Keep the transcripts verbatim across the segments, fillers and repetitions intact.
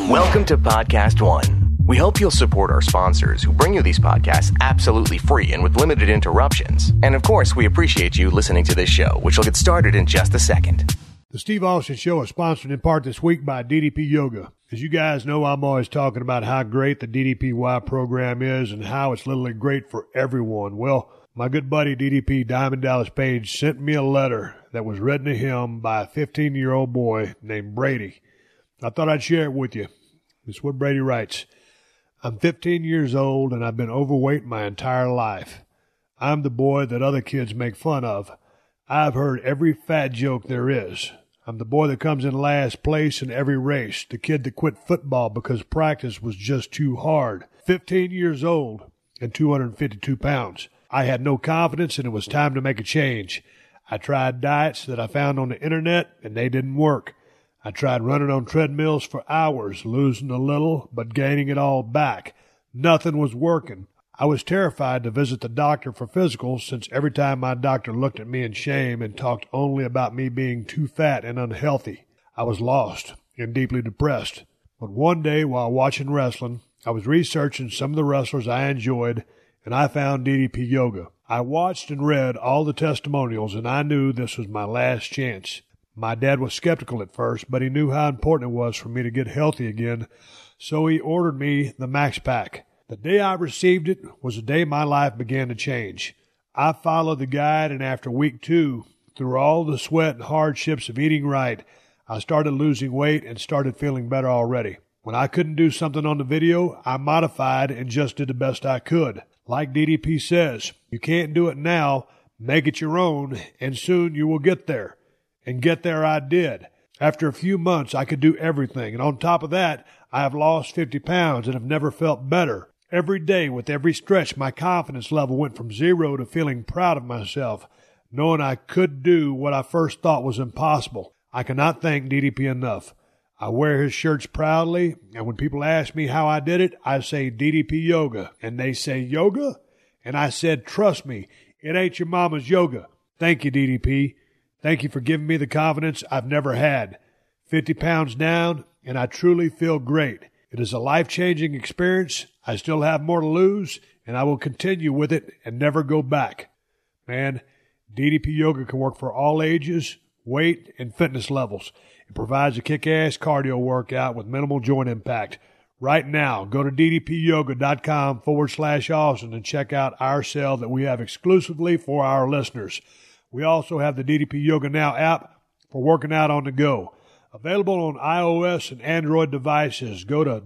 Welcome to Podcast One. We hope you'll support our sponsors who bring you these podcasts absolutely free and with limited interruptions. And of course, we appreciate you listening to this show, which will get started in just a second. The Steve Austin Show is sponsored in part this week by D D P Yoga. As you guys know, I'm always talking about how great the D D P Y program is and how it's literally great for everyone. Well, my good buddy D D P Diamond Dallas Page sent me a letter that was written to him by a fifteen-year-old boy named Brady. I thought I'd share it with you. This is what Brady writes. I'm fifteen years old and I've been overweight my entire life. I'm the boy that other kids make fun of. I've heard every fat joke there is. I'm the boy that comes in last place in every race, the kid that quit football because practice was just too hard. fifteen years old and two hundred fifty-two pounds. I had no confidence and it was time to make a change. I tried diets that I found on the internet and they didn't work. I tried running on treadmills for hours, losing a little, but gaining it all back. Nothing was working. I was terrified to visit the doctor for physicals since every time my doctor looked at me in shame and talked only about me being too fat and unhealthy. I was lost and deeply depressed. But one day while watching wrestling, I was researching some of the wrestlers I enjoyed, and I found D D P Yoga. I watched and read all the testimonials, and I knew this was my last chance. My dad was skeptical at first, but he knew how important it was for me to get healthy again, so he ordered me the Max Pack. The day I received it was the day my life began to change. I followed the guide, and after week two, through all the sweat and hardships of eating right, I started losing weight and started feeling better already. When I couldn't do something on the video, I modified and just did the best I could. Like D D P says, you can't do it now, make it your own, and soon you will get there. And get there I did. After a few months, I could do everything. And on top of that, I have lost fifty pounds and have never felt better. Every day, with every stretch, my confidence level went from zero to feeling proud of myself, knowing I could do what I first thought was impossible. I cannot thank D D P enough. I wear his shirts proudly, and when people ask me how I did it, I say D D P Yoga. And they say, yoga? And I said, trust me, it ain't your mama's yoga. Thank you, D D P. Thank you for giving me the confidence I've never had. fifty pounds down, and I truly feel great. It is a life-changing experience. I still have more to lose, and I will continue with it and never go back. Man, D D P Yoga can work for all ages, weight, and fitness levels. It provides a kick-ass cardio workout with minimal joint impact. Right now, go to ddpyoga.com forward slash Austin and check out our sale that we have exclusively for our listeners. We also have the D D P Yoga Now app for working out on the go. Available on iOS and Android devices. Go to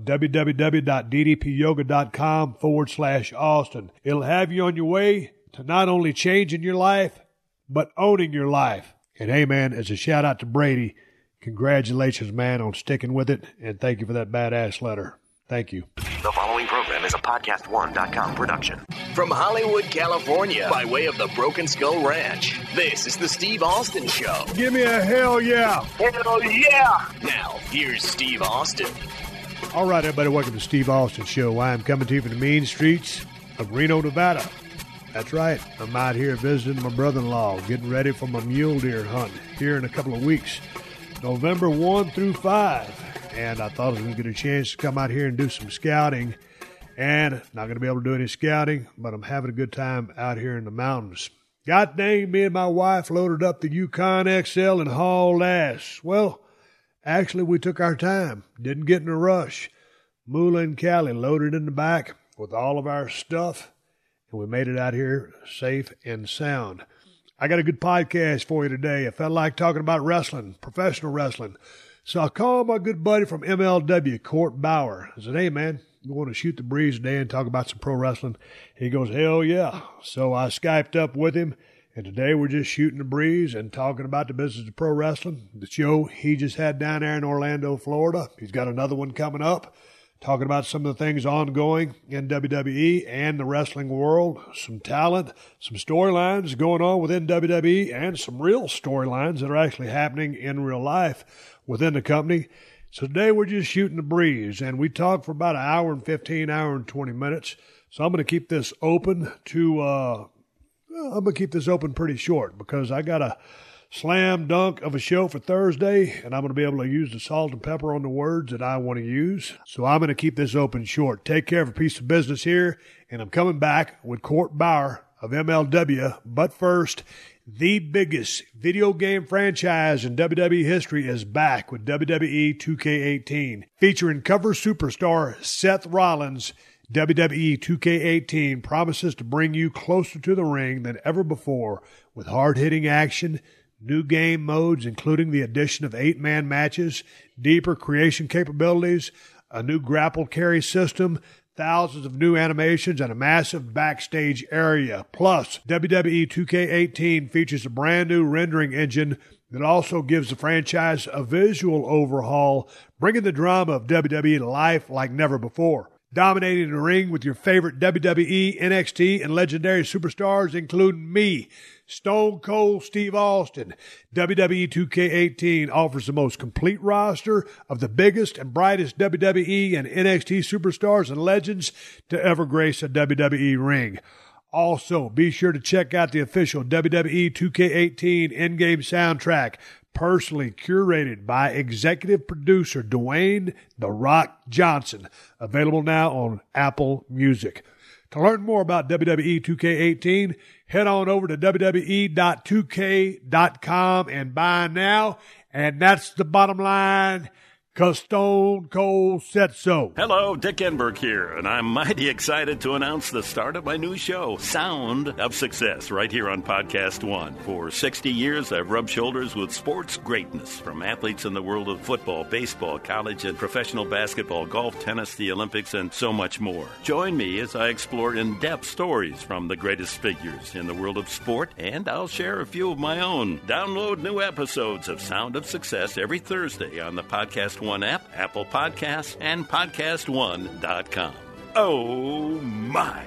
www.ddpyoga.com forward slash Austin. It'll have you on your way to not only changing your life, but owning your life. And hey, man, as a shout out to Brady, congratulations, man, on sticking with it, and thank you for that badass letter. Thank you. The following program is a podcast one dot com production. From Hollywood, California, by way of the Broken Skull Ranch, this is the Steve Austin Show. Give me a hell yeah. Hell yeah. Now, here's Steve Austin. All right, everybody, welcome to the Steve Austin Show. I am coming to you from the mean streets of Reno, Nevada. That's right. I'm out here visiting my brother-in-law, getting ready for my mule deer hunt here in a couple of weeks, November first through fifth. And I thought I was going to get a chance to come out here and do some scouting. And not going to be able to do any scouting, but I'm having a good time out here in the mountains. God dang, me and my wife loaded up the Yukon X L and hauled ass. Well, actually, we took our time. Didn't get in a rush. Moolah and Callie loaded in the back with all of our stuff. And we made it out here safe and sound. I got a good podcast for you today. I felt like talking about wrestling, professional wrestling. So I called my good buddy from M L W, Court Bauer. I said, hey, man, you want to shoot the breeze today and talk about some pro wrestling? He goes, hell yeah. So I Skyped up with him, and today we're just shooting the breeze and talking about the business of pro wrestling, the show he just had down there in Orlando, Florida. He's got another one coming up, talking about some of the things ongoing in W W E and the wrestling world, some talent, some storylines going on within W W E, and some real storylines that are actually happening in real life within the company. So today we're just shooting the breeze, and we talked for about an hour and fifteen, hour and twenty minutes. So I'm going to keep this open to, uh, I'm going to keep this open pretty short because I got to slam dunk of a show for Thursday, and I'm going to be able to use the salt and pepper on the words that I want to use. So I'm going to keep this open short. Take care of a piece of business here, and I'm coming back with Court Bauer of M L W. But first, the biggest video game franchise in W W E history is back with W W E two K eighteen. Featuring cover superstar Seth Rollins, W W E two K eighteen promises to bring you closer to the ring than ever before with hard-hitting action, new game modes including the addition of eight-man matches, deeper creation capabilities, a new grapple carry system, thousands of new animations, and a massive backstage area. Plus, W W E two K eighteen features a brand new rendering engine that also gives the franchise a visual overhaul, bringing the drama of W W E to life like never before. Dominating the ring with your favorite W W E, N X T, and legendary superstars, including me, Stone Cold Steve Austin. W W E two K eighteen offers the most complete roster of the biggest and brightest W W E and N X T superstars and legends to ever grace a W W E ring. Also, be sure to check out the official W W E two K eighteen in-game soundtrack, personally curated by executive producer Dwayne "The Rock" Johnson, available now on Apple Music. To learn more about W W E two K eighteen, head on over to W W E dot two K dot com and buy now. And that's the bottom line, 'cause Stone Cold said so. Hello, Dick Enberg here, and I'm mighty excited to announce the start of my new show, Sound of Success, right here on Podcast One. For sixty years, I've rubbed shoulders with sports greatness, from athletes in the world of football, baseball, college and professional basketball, golf, tennis, the Olympics, and so much more. Join me as I explore in-depth stories from the greatest figures in the world of sport, and I'll share a few of my own. Download new episodes of Sound of Success every Thursday on the Podcast One app, Apple Podcasts, and podcast one dot com. Oh, my.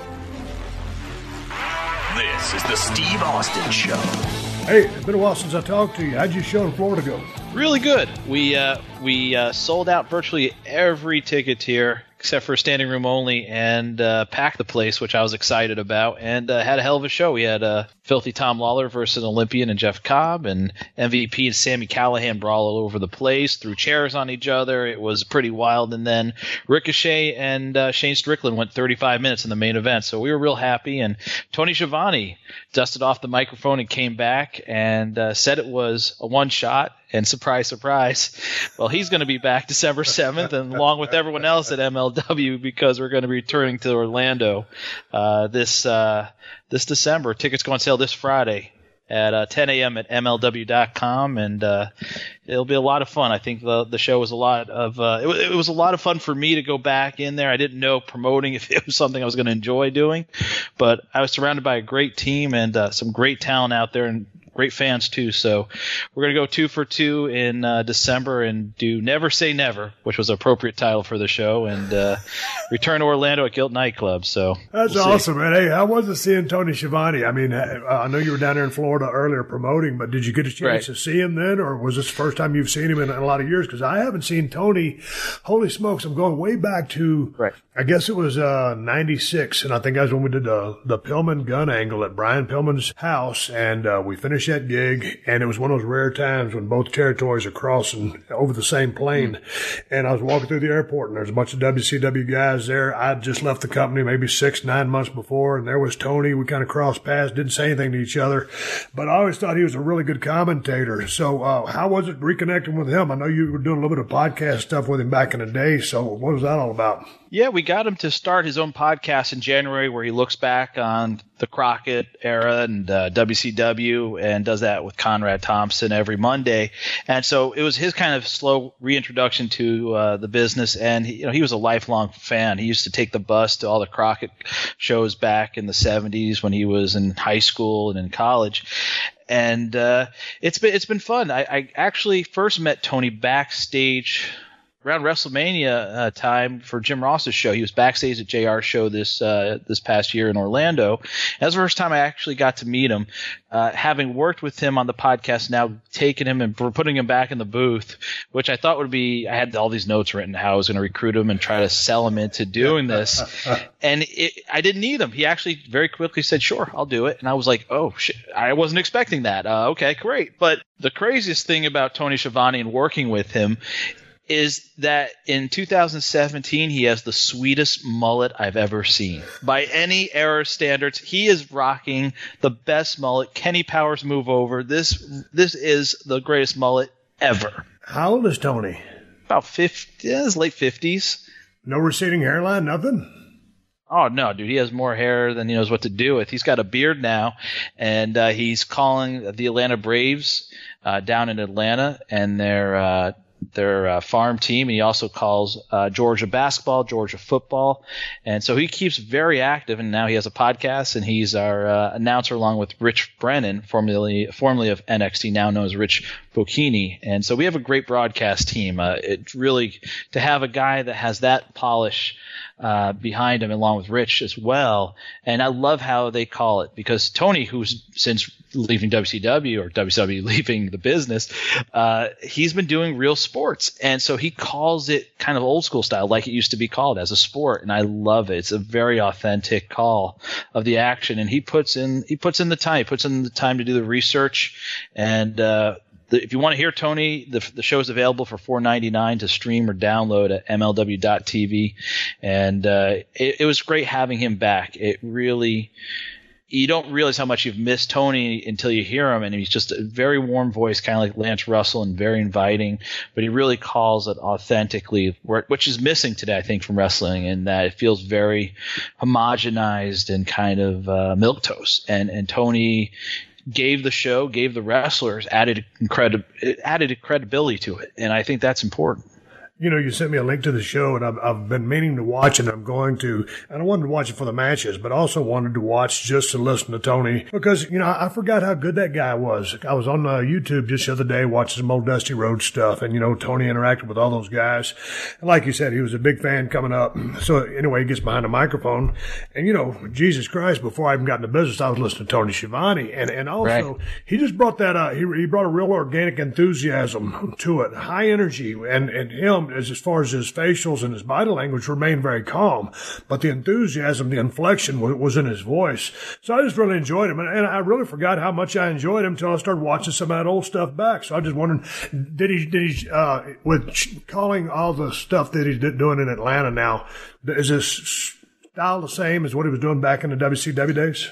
This is the Steve Austin Show. Hey, it's been a while since I talked to you. How'd your show in Florida go? Really good. We uh, we uh, sold out virtually every ticket tier except for standing room only, and uh, packed the place, which I was excited about, and uh, had a hell of a show. We had uh, Filthy Tom Lawler versus an Olympian and Jeff Cobb, and M V P and Sami Callihan brawl all over the place, threw chairs on each other. It was pretty wild. And then Ricochet and uh, Shane Strickland went thirty-five minutes in the main event, so we were real happy. And Tony Schiavone dusted off the microphone and came back and uh, said it was a one-shot. And surprise, surprise, well, he's going to be back December seventh, and along with everyone else at M L W, because we're going to be returning to Orlando uh, this uh, this December. Tickets go on sale this Friday at uh, ten a.m. at M L W dot com, and uh, it'll be a lot of fun. I think the the show was a lot of uh, it, it was a lot of fun for me to go back in there. I didn't know promoting if it was something I was going to enjoy doing, but I was surrounded by a great team and uh, some great talent out there, and great fans too. So we're going to go two for two in uh, December and do Never Say Never, which was an appropriate title for the show, and uh, return to Orlando at Gilt Nightclub. So that's we'll awesome, man. Hey, how was it seeing Tony Schiavone? I mean, I know you were down there in Florida earlier promoting, but did you get a chance right. to see him then, or was this the first time you've seen him in a lot of years? Because I haven't seen Tony. Holy smokes, I'm going way back to, right. I guess it was uh, ninety-six, and I think that's when we did the, the Pillman gun angle at Brian Pillman's house, and uh, we finished that gig, and it was one of those rare times when both territories are crossing over the same plane. Mm. And I was walking through the airport, and there's a bunch of W C W guys there. I'd just left the company maybe six, nine months before, and there was Tony. We kind of crossed paths, didn't say anything to each other, but I always thought he was a really good commentator. So uh, how was it reconnecting with him? I know you were doing a little bit of podcast stuff with him back in the day, so what was that all about? Yeah, we got him to start his own podcast in January where he looks back on the Crockett era and uh, W C W, and does that with Conrad Thompson every Monday. And so it was his kind of slow reintroduction to uh, the business. And he, you know, he was a lifelong fan. He used to take the bus to all the Crockett shows back in the seventies when he was in high school and in college. And uh, it's been it's been fun. I, I actually first met Tony backstage around WrestleMania uh, time for Jim Ross's show. He was backstage at J R's show this uh, this past year in Orlando. That was the first time I actually got to meet him. Uh, having worked with him on the podcast, now taking him and putting him back in the booth, which I thought would be – I had all these notes written how I was going to recruit him and try to sell him into doing this. And it, I didn't need him. He actually very quickly said, sure, I'll do it. And I was like, oh, shit, I wasn't expecting that. Uh, okay, great. But the craziest thing about Tony Schiavone and working with him is that in two thousand seventeen, he has the sweetest mullet I've ever seen. By any era standards, he is rocking the best mullet. Kenny Powers move over. This this is the greatest mullet ever. How old is Tony? About fifty, yeah, his late fifties. No receding hairline, nothing? Oh, no, dude. He has more hair than he knows what to do with. He's got a beard now, and uh, he's calling the Atlanta Braves uh, down in Atlanta, and they're uh, – their uh, farm team, and he also calls uh, Georgia basketball, Georgia football, and so he keeps very active. And now he has a podcast, and he's our uh, announcer along with Rich Brennan, formerly formerly of N X T, now known as Rich Bocchini. And so we have a great broadcast team. Uh, it's really to have a guy that has that polish uh, behind him, along with Rich as well. And I love how they call it, because Tony, who's since leaving W C W or W C W leaving the business, uh, he's been doing real sports. And so he calls it kind of old school style, like it used to be called, as a sport. And I love it. It's a very authentic call of the action. And he puts in, he puts in the time, he puts in the time to do the research. And, uh, the, if you want to hear Tony, the, the show is available for four ninety-nine to stream or download at M L W dot T V. And, uh, it, it was great having him back. It really, you don't realize how much you've missed Tony until you hear him, and he's just a very warm voice, kind of like Lance Russell, and very inviting, but he really calls it authentically, which is missing today, I think, from wrestling, in that it feels very homogenized and kind of uh, milquetoast. And, and Tony gave the show, gave the wrestlers, added, incredi- added credibility to it, and I think that's important. You know, you sent me a link to the show, and I've, I've been meaning to watch it. I'm going to, and I wanted to watch it for the matches, but also wanted to watch just to listen to Tony, because, you know, I forgot how good that guy was. I was on uh, YouTube just the other day watching some old Dusty Rhodes stuff, and, you know, Tony interacted with all those guys. And like you said, he was a big fan coming up. So anyway, he gets behind a microphone, and, you know, Jesus Christ, before I even got into business, I was listening to Tony Schiavone. And, and also, right. he just brought that, uh, he, he brought a real organic enthusiasm to it, high energy, and, and him, as, as far as his facials and his body language, remained very calm, but the enthusiasm, the inflection was, was in his voice. So I just really enjoyed him, and, and I really forgot how much I enjoyed him until I started watching some of that old stuff back. So I just wondered, did he, did he, uh, with calling all the stuff that he's doing in Atlanta now, is his style the same as what he was doing back in the W C W days?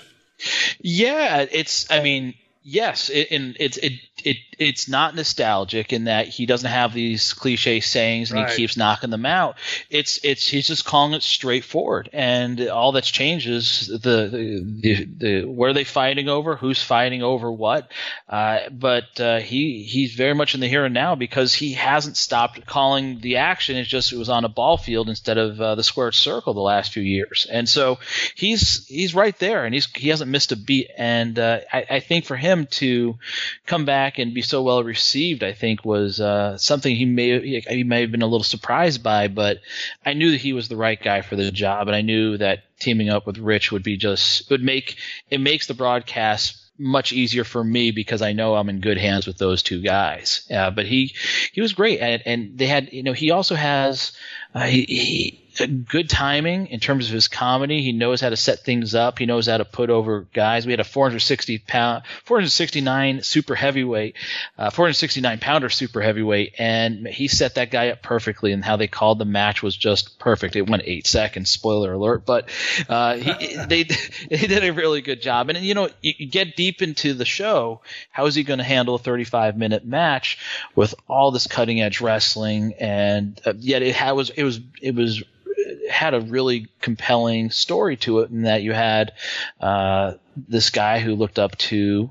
Yeah, it's, I mean, yes, it, and it's, it, It it's not nostalgic in that he doesn't have these cliche sayings and right. he keeps knocking them out. It's it's he's just calling it straightforward, and all that's changed is the the, the, the where are they fighting over, who's fighting over what. Uh, but uh, he he's very much in the here and now, because he hasn't stopped calling the action. It's just it was on a ball field instead of uh, the square circle the last few years, and so he's he's right there, and he's he hasn't missed a beat. And uh, I, I think for him to come back and be so well received, I think, was uh, something he may he may have been a little surprised by. But I knew that he was the right guy for the job, and I knew that teaming up with Rich would be just would make it makes the broadcast much easier for me, because I know I'm in good hands with those two guys. Uh, but he he was great, and, and they had you know he also has uh, he. he good timing in terms of his comedy. He knows how to set things up. He knows how to put over guys. We had a four hundred sixty pound, four hundred sixty-nine super heavyweight, uh, four hundred sixty-nine pounder super heavyweight, and he set that guy up perfectly. And how they called the match was just perfect. It went eight seconds. Spoiler alert, but uh, he, they they did a really good job. And you know, you, you get deep into the show. How is he going to handle a thirty-five minute match with all this cutting edge wrestling? And uh, yet it had, was it was it was. had a really compelling story to it, in that you had uh, this guy who looked up to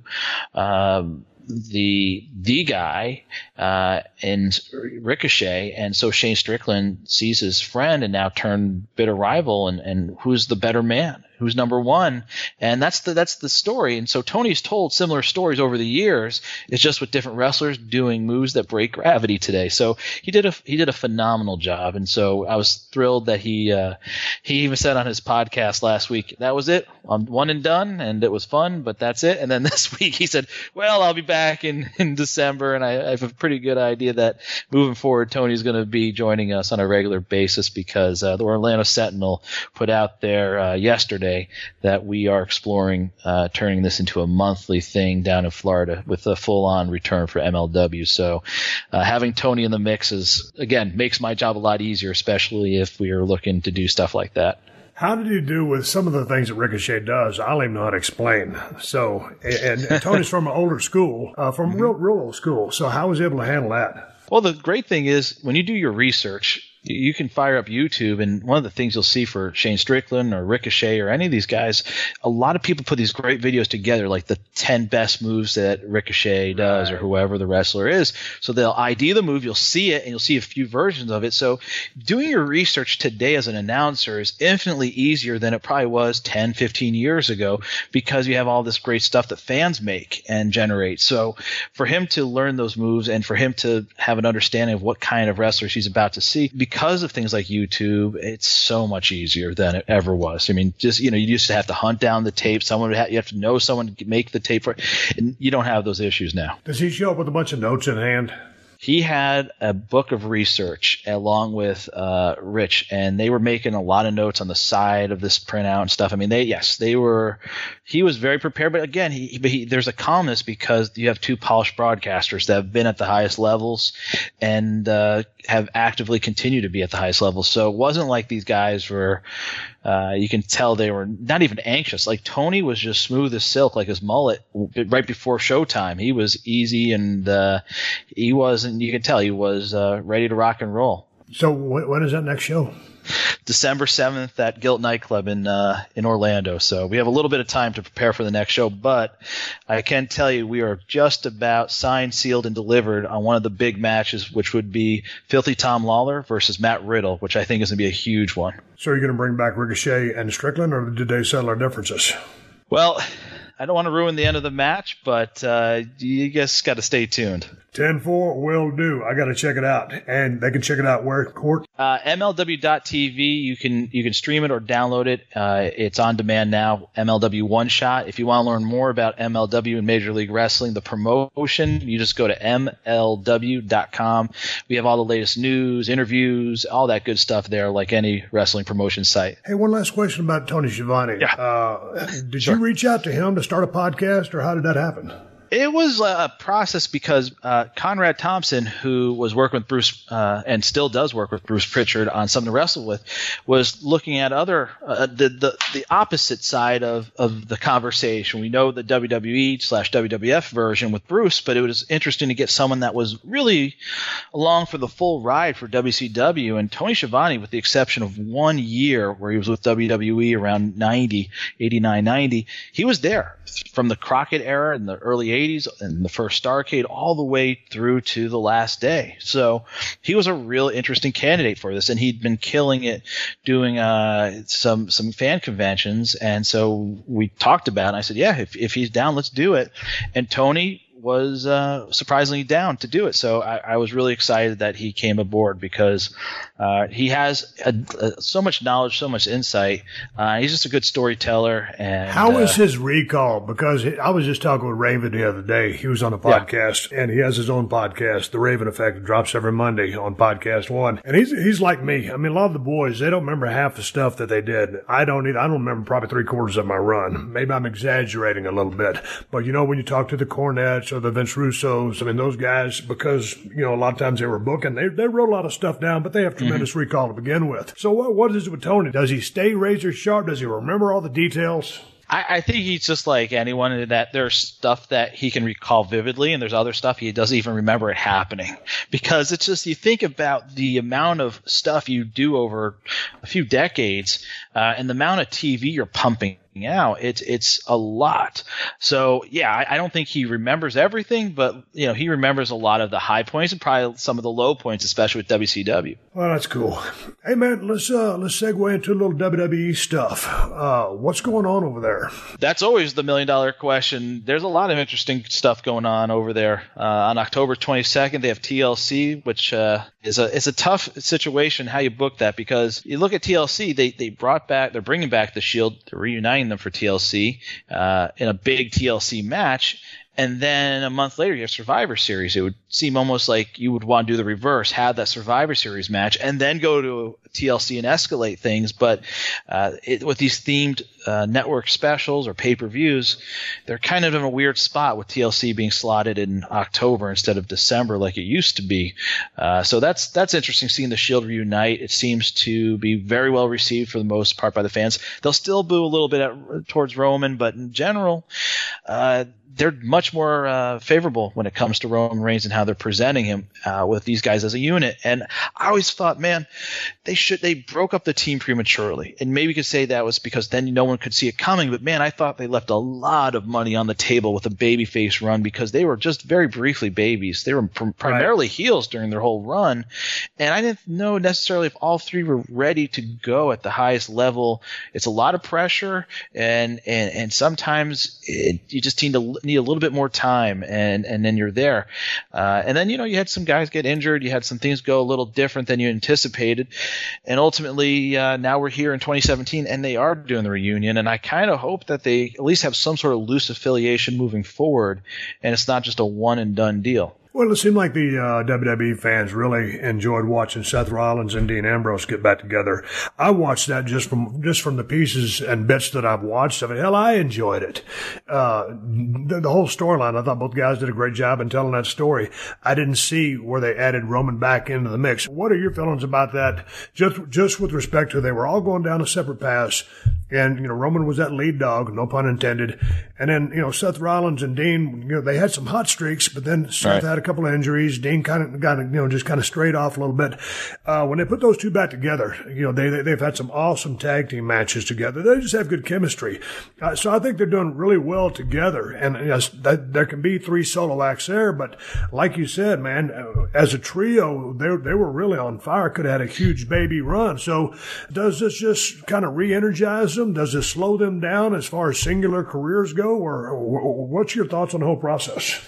um, the the guy uh, in Ricochet, and so Shane Strickland sees his friend and now turned bitter rival, and, and who's the better man? who's number one. And that's the that's the story. And so Tony's told similar stories over the years. It's just with different wrestlers doing moves that break gravity today. So he did a he did a phenomenal job. And so I was thrilled that he uh, he even said on his podcast last week, that was it. I'm one and done, and it was fun, but that's it. And then this week he said, well, I'll be back in, in December, and I, I have a pretty good idea that moving forward, Tony's going to be joining us on a regular basis because uh, the Orlando Sentinel put out there uh, yesterday that we are exploring uh, turning this into a monthly thing down in Florida with a full-on return for M L W. So uh, having Tony in the mix is, again, makes my job a lot easier, especially if we are looking to do stuff like that. How did you do with some of the things that Ricochet does? I don't even know how to explain. So, and, and Tony's from an older school, uh, from mm-hmm. real, real old school. So how was he able to handle that? Well, the great thing is when you do your research, you can fire up YouTube, and one of the things you'll see for Shane Strickland or Ricochet or any of these guys, a lot of people put these great videos together, like the ten best moves that Ricochet does right. or whoever the wrestler is. So they'll I D the move, you'll see it, and you'll see a few versions of it. So doing your research today as an announcer is infinitely easier than it probably was ten, fifteen years ago because you have all this great stuff that fans make and generate. So for him to learn those moves and for him to have an understanding of what kind of wrestlers he's about to see, because of things like YouTube, it's so much easier than it ever was. I mean, just, you know, you used to have to hunt down the tape. Someone would have, you have to know someone to make the tape for it. And you don't have those issues now. Does he show up with a bunch of notes in hand? He had a book of research along with uh, Rich, and they were making a lot of notes on the side of this printout and stuff. I mean, they yes, they were. He was very prepared, but again, he, but he, there's a calmness because you have two polished broadcasters that have been at the highest levels and uh, have actively continued to be at the highest levels. So it wasn't like these guys were. Uh, you can tell they were not even anxious. Like Tony was just smooth as silk, like his mullet right before showtime. He was easy, and uh, he wasn't. You can tell he was uh, ready to rock and roll. So when is that next show? December seventh at Gilt Nightclub in uh, in Orlando. So we have a little bit of time to prepare for the next show, but I can tell you we are just about signed, sealed, and delivered on one of the big matches, which would be Filthy Tom Lawler versus Matt Riddle, which I think is going to be a huge one. So are you going to bring back Ricochet and Strickland, or did they settle their differences? Well, I don't want to ruin the end of the match, but uh, you guys got to stay tuned. ten four will do. I got to check it out. And they can check it out where, Court? Uh, M L W dot T V. You can you can stream it or download it. Uh, it's on demand now. M L W One Shot. If you want to learn more about M L W and Major League Wrestling, the promotion, you just go to M L W dot com. We have all the latest news, interviews, all that good stuff there, like any wrestling promotion site. Hey, one last question about Tony Schiavone. Yeah. Uh, did Sure. you reach out to him to start a podcast, or how did that happen? It was a process because uh, Conrad Thompson, who was working with Bruce uh, and still does work with Bruce Pritchard on Something to Wrestle With, was looking at other uh, the, the the opposite side of, of the conversation. We know the W W E slash W W F version with Bruce, but it was interesting to get someone that was really along for the full ride for W C W. And Tony Schiavone, with the exception of one year where he was with W W E around ninety, eighty-nine, ninety, he was there from the Crockett era in the early eighties and the first Starrcade all the way through to the last day. So he was a real interesting candidate for this, and he'd been killing it doing uh, some some fan conventions. And so we talked about it, and I said, yeah, if, if he's down, let's do it. And Tony was uh, surprisingly down to do it. So I, I was really excited that he came aboard because uh, he has a, a, so much knowledge, so much insight. Uh, he's just a good storyteller. And how uh, is his recall? Because I was just talking with Raven the other day. He was on a podcast, yeah. and he has his own podcast, The Raven Effect. It drops every Monday on Podcast One. And he's he's like me. I mean, a lot of the boys, they don't remember half the stuff that they did. I don't either. I don't remember probably three quarters of my run. Maybe I'm exaggerating a little bit. But, you know, when you talk to the Cornettes or the Vince Russos, I mean, those guys, because, you know, a lot of times they were booking, they they wrote a lot of stuff down, but they have tremendous mm-hmm. recall to begin with. So what what is it with Tony? Does he stay razor sharp? Does he remember all the details? I, I think he's just like anyone in that there's stuff that he can recall vividly, and there's other stuff he doesn't even remember it happening. Because it's just, you think about the amount of stuff you do over a few decades uh, and the amount of T V you're pumping out, it's it's a lot. So yeah, I, I don't think he remembers everything, but you know, he remembers a lot of the high points and probably some of the low points, especially with W C W. Well, that's cool. Hey, man, let's uh, let's segue into a little W W E stuff. Uh, what's going on over there? That's always the million-dollar question. There's a lot of interesting stuff going on over there. Uh, on October twenty-second, they have T L C, which uh, is a it's a tough situation how you book that, because you look at T L C, they they brought back, they're bringing back the Shield, they're reuniting them for T L C uh, in a big T L C match. And then a month later, you have Survivor Series. It would seem almost like you would want to do the reverse, have that Survivor Series match, and then go to T L C and escalate things. But uh, it, with these themed uh, network specials or pay-per-views, they're kind of in a weird spot with T L C being slotted in October instead of December like it used to be. Uh, so that's that's interesting, seeing the Shield reunite. It seems to be very well received for the most part by the fans. They'll still boo a little bit at, towards Roman, but in general, uh, they're much more uh, favorable when it comes to Roman Reigns and how they're presenting him uh, with these guys as a unit. And I always thought, man, they should they broke up the team prematurely. And maybe you could say that was because then no one could see it coming. But, man, I thought they left a lot of money on the table with a babyface run, because they were just very briefly babies. They were pr- primarily right. heels during their whole run. And I didn't know necessarily if all three were ready to go at the highest level. It's a lot of pressure, and and, and sometimes it, you just need to need a little bit more time, and, and then you're there. Uh, and then, you know, you had some guys get injured. You had some things go a little different than you anticipated. And ultimately, uh, now we're here in twenty seventeen, and they are doing the reunion. And I kind of hope that they at least have some sort of loose affiliation moving forward, and it's not just a one-and-done deal. Well, it seemed like the uh, W W E fans really enjoyed watching Seth Rollins and Dean Ambrose get back together. I watched that just from just from the pieces and bits that I've watched of it. Hell, I enjoyed it. Uh, the, the whole storyline, I thought both guys did a great job in telling that story. I didn't see where they added Roman back into the mix. What are your feelings about that? Just just with respect to, they were all going down a separate paths, and you know Roman was that lead dog, no pun intended. And then you know Seth Rollins and Dean, you know they had some hot streaks, but then Seth right. had a couple of injuries. Dean kind of got, you know, just kind of strayed off a little bit. Uh, when they put those two back together, you know, they, they, they've had some awesome tag team matches together. They just have good chemistry. Uh, so I think they're doing really well together. And you know, that, there can be three solo acts there, but like you said, man, as a trio, they, they were really on fire. Could have had a huge baby run. So does this just kind of re-energize them? Does this slow them down as far as singular careers go? Or, or what's your thoughts on the whole process?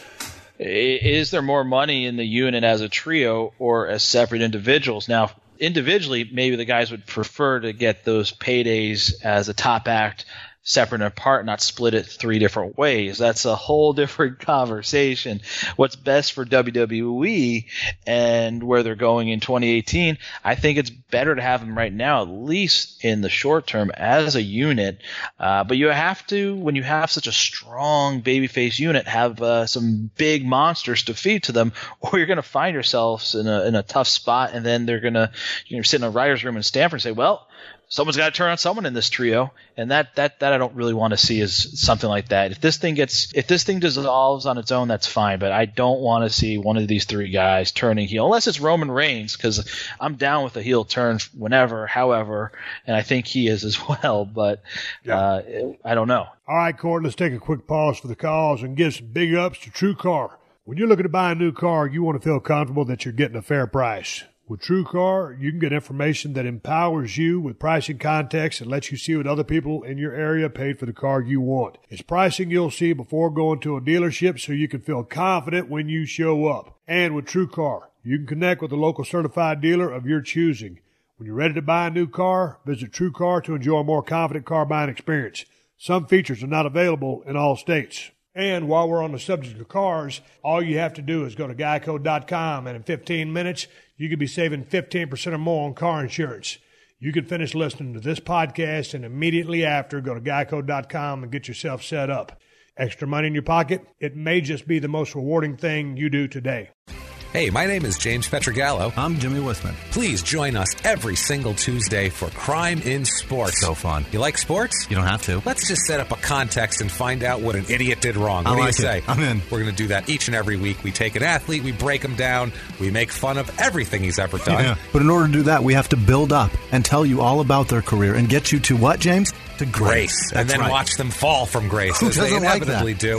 Is there more money in the unit as a trio or as separate individuals? Now, individually, maybe the guys would prefer to get those paydays as a top act separate and apart, not split it three different ways. That's a whole different conversation. What's best for W W E and where they're going in twenty eighteen, I think it's better to have them right now, at least in the short term, as a unit. Uh, but you have to, when you have such a strong babyface unit, have uh, some big monsters to feed to them, or you're going to find yourselves in a in a tough spot, and then they're going to, you know, sit in a writer's room in Stanford and say, well, someone's got to turn on someone in this trio, and that that that I don't really want to see is something like that. If this thing gets if this thing dissolves on its own, that's fine, but I don't want to see one of these three guys turning heel, unless it's Roman Reigns, because I'm down with a heel turn whenever, however, and I think he is as well. But yeah. uh, I don't know. All right, Court, let's take a quick pause for the calls and give some big ups to TrueCar. When you're looking to buy a new car, you want to feel comfortable that you're getting a fair price. With TrueCar, you can get information that empowers you with pricing context and lets you see what other people in your area paid for the car you want. It's pricing you'll see before going to a dealership, so you can feel confident when you show up. And with TrueCar, you can connect with a local certified dealer of your choosing. When you're ready to buy a new car, visit TrueCar to enjoy a more confident car buying experience. Some features are not available in all states. And while we're on the subject of cars, all you have to do is go to geico dot com, and in fifteen minutes, you could be saving fifteen percent or more on car insurance. You can finish listening to this podcast, and immediately after, go to geico dot com and get yourself set up. Extra money in your pocket? It may just be the most rewarding thing you do today. Hey, my name is James Petrogallo. I'm Jimmy Wissman. Please join us every single Tuesday for Crime in Sports. So fun. You like sports? You don't have to. Let's just set up a contest and find out what an idiot did wrong. What I do like you say? It. I'm in. We're going to do that each and every week. We take an athlete, we break him down, we make fun of everything he's ever done. Yeah. But in order to do that, we have to build up and tell you all about their career and get you to what, James? To grace. grace. And then right. watch them fall from grace, Who as they doesn't like inevitably that? do.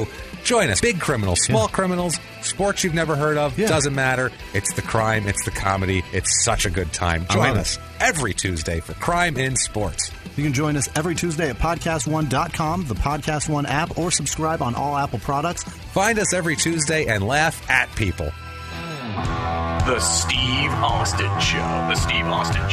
Join us. Big criminals, small yeah. criminals, sports you've never heard of. Yeah. Doesn't matter. It's the crime. It's the comedy. It's such a good time. Join us every Tuesday for Crime in Sports. You can join us every Tuesday at podcast one dot com, the Podcast One app, or subscribe on all Apple products. Find us every Tuesday and laugh at people. The Steve Austin Show. The Steve Austin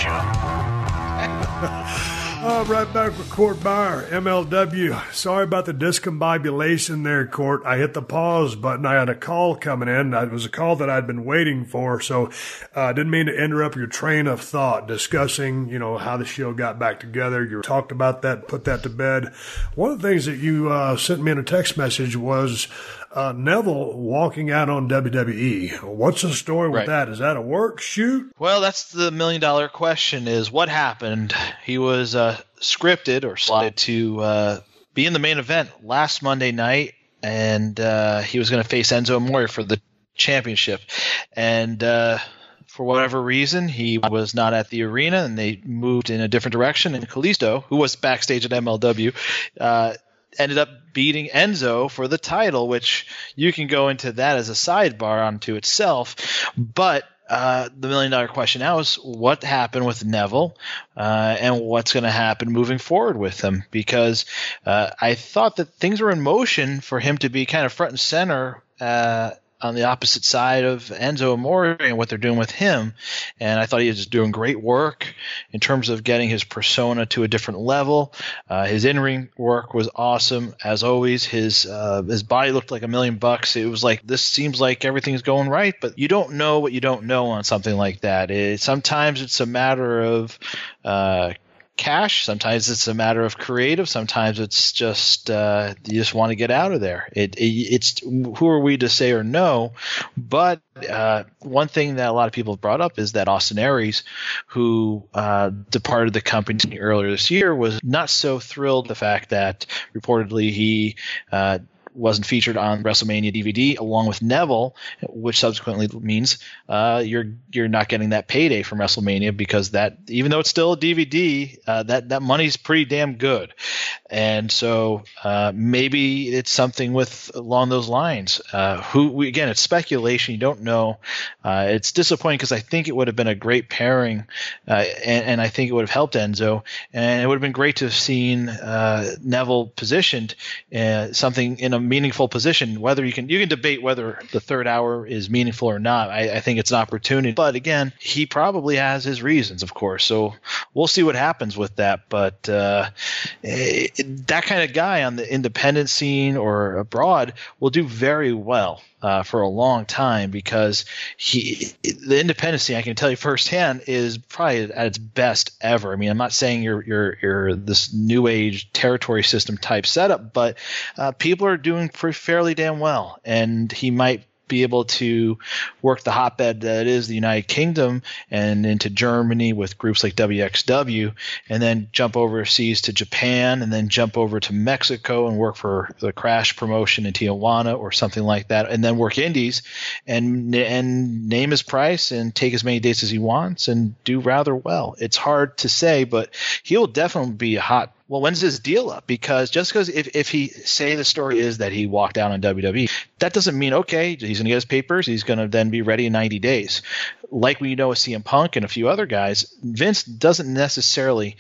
Show. Oh, right back with Court Bauer, M L W. Sorry about the discombobulation there, Court. I hit the pause button. I had a call coming in. It was a call that I'd been waiting for, so I uh, didn't mean to interrupt your train of thought discussing, you know, how the show got back together. You talked about that, put that to bed. One of the things that you uh, sent me in a text message was Uh, Neville walking out on W W E. What's the story with right. that? Is that a work shoot? Well, that's the million dollar question is what happened. He was uh, scripted or slotted to uh, be in the main event last Monday night, and uh, he was going to face Enzo Amore for the championship. And uh, for whatever reason, he was not at the arena, and they moved in a different direction. And Kalisto, who was backstage at M L W, uh, ended up beating Enzo for the title, which you can go into that as a sidebar onto itself. But uh, the million dollar question now is what happened with Neville uh, and what's going to happen moving forward with him, because uh, I thought that things were in motion for him to be kind of front and center uh, on the opposite side of Enzo Amore and what they're doing with him. And I thought he was just doing great work in terms of getting his persona to a different level. Uh, his in-ring work was awesome. As always, his uh, his body looked like a million bucks. It was like, this seems like everything's going right, but you don't know what you don't know on something like that. It, sometimes it's a matter of uh, cash. Sometimes it's a matter of creative. Sometimes it's just uh, you just want to get out of there. It, it it's who are we to say or no? But uh, one thing that a lot of people have brought up is that Austin Aries, who uh, departed the company earlier this year, was not so thrilled the fact that reportedly he uh, wasn't featured on WrestleMania D V D along with Neville, which subsequently means uh, you're you're not getting that payday from WrestleMania, because that, even though it's still a D V D, uh, that that money's pretty damn good. And so uh, maybe it's something with along those lines. Uh, who we, again, it's speculation. You don't know. Uh, it's disappointing because I think it would have been a great pairing, uh, and, and I think it would have helped Enzo. And it would have been great to have seen uh, Neville positioned uh, something in a meaningful position. Whether you can you can debate whether the third hour is meaningful or not. I, I think it's an opportunity. But again, he probably has his reasons, of course. So we'll see what happens with that. But uh, it, that kind of guy on the independent scene or abroad will do very well uh, for a long time, because he the independent scene, I can tell you firsthand, is probably at its best ever. I mean, I'm not saying you're you're you're this new age territory system type setup, but uh, people are doing pretty, fairly damn well, and he might be able to work the hotbed that is the United Kingdom and into Germany with groups like W X W, and then jump overseas to Japan, and then jump over to Mexico and work for the Crash promotion in Tijuana or something like that, and then work indies and and name his price and take as many dates as he wants and do rather well. It's hard to say, but he'll definitely be a hot. Well, when's his deal up? Because just because if, if he say the story is that he walked out on W W E, that doesn't mean, okay, he's going to get his papers. He's going to then be ready in ninety days. Like we know with C M Punk and a few other guys, Vince doesn't necessarily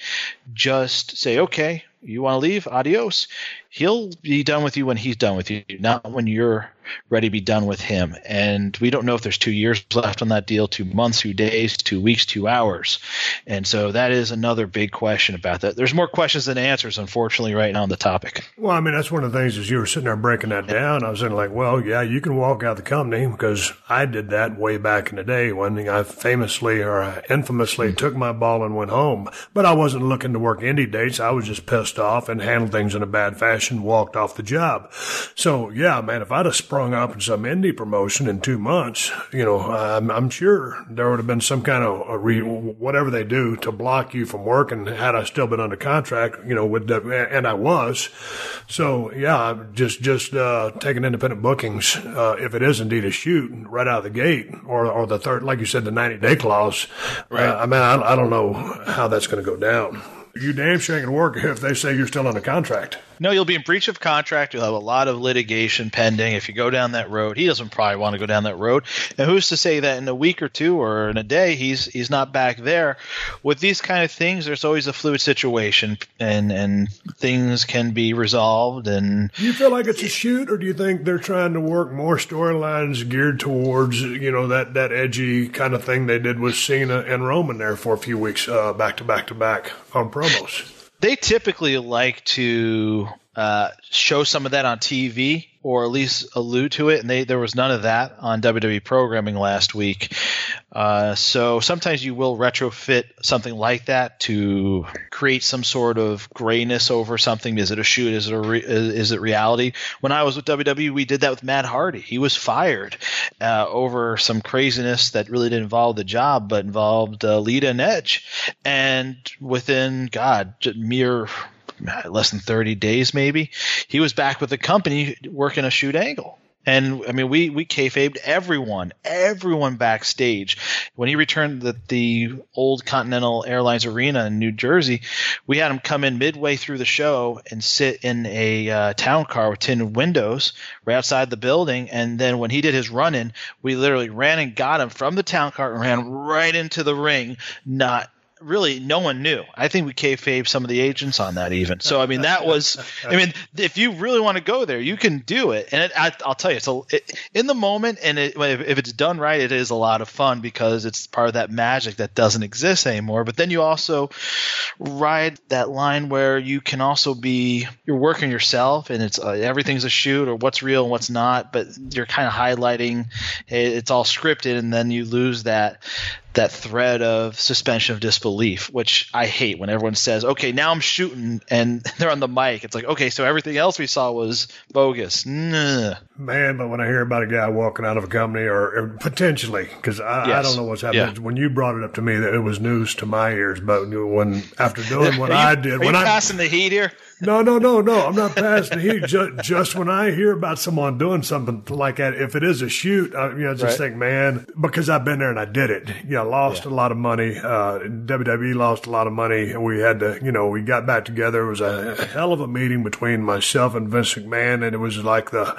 just say, okay, you want to leave? Adios. He'll be done with you when he's done with you, not when you're ready to be done with him. And we don't know if there's two years left on that deal, two months, two days, two weeks, two hours. And so that is another big question about that. There's more questions than answers, unfortunately, right now on the topic. Well, I mean, that's one of the things as you were sitting there breaking that down. I was thinking like, well, yeah, you can walk out the company, because I did that way back in the day when I famously or I infamously mm-hmm. took my ball and went home. But I wasn't looking to work indie dates. I was just pissed off and handled things in a bad fashion, walked off the job. So, yeah, man, if I'd have sprung up in some indie promotion in two months, you know, I'm, I'm sure there would have been some kind of a re, whatever they do to block you from working had I still been under contract, you know, with the, and I was. So, yeah, just just uh, taking independent bookings, uh, if it is indeed a shoot right out of the gate, or, or the third, like you said, the ninety-day clause. Right. Uh, I mean, I, I don't know how that's going to go down. You damn sure ain't going to work if they say you're still on a contract. No, you'll be in breach of contract. You'll have a lot of litigation pending if you go down that road. He doesn't probably want to go down that road. And who's to say that in a week or two or in a day he's he's not back there? With these kind of things, there's always a fluid situation, and, and things can be resolved. And do you feel like it's a shoot, or do you think they're trying to work more storylines geared towards, you know, that, that edgy kind of thing they did with Cena and Roman there for a few weeks uh, back to back to back on promos? They typically like to uh, show some of that on T V, or at least allude to it, and they, there was none of that on W W E programming last week. Uh, so sometimes you will retrofit something like that to create some sort of grayness over something. Is it a shoot? Is it a re- is it reality? When I was with W W E, we did that with Matt Hardy. He was fired uh, over some craziness that really didn't involve the job, but involved uh, Lita and Edge. And within, God, mere less than thirty days maybe, he was back with the company working a shoot angle. And I mean, we we kayfabed everyone, everyone backstage. When he returned the the old Continental Airlines Arena in New Jersey, we had him come in midway through the show and sit in a uh, town car with tinted windows right outside the building. And then when he did his run-in, we literally ran and got him from the town car and ran right into the ring, not really, no one knew. I think we kayfabe some of the agents on that even. So, I mean, that was – I mean, if you really want to go there, you can do it. And it, I, I'll tell you, it's a, it, in the moment, and it, if it's done right, it is a lot of fun because it's part of that magic that doesn't exist anymore. But then you also ride that line where you can also be – you're working yourself, and it's uh, everything's a shoot or what's real and what's not, but you're kind of highlighting hey, it's all scripted, and then you lose that – that thread of suspension of disbelief, which I hate when everyone says, okay, now I'm shooting, and they're on the mic. It's like, okay, so everything else we saw was bogus. Nah. Man, but when I hear about a guy walking out of a company or, or potentially, because I, yes. I don't know what's happening. Yeah. When you brought it up to me, that it was news to my ears, but when after doing what you, I did. Are when you I, passing the heat here? No, no, no, no. I'm not passing the heat. Just, just when I hear about someone doing something like that, if it is a shoot, I, you know, just right. think, man, because I've been there and I did it. You know, lost yeah. a lot of money. Uh, W W E lost a lot of money. And we had to, you know, we got back together. It was a, a hell of a meeting between myself and Vince McMahon. And it was like the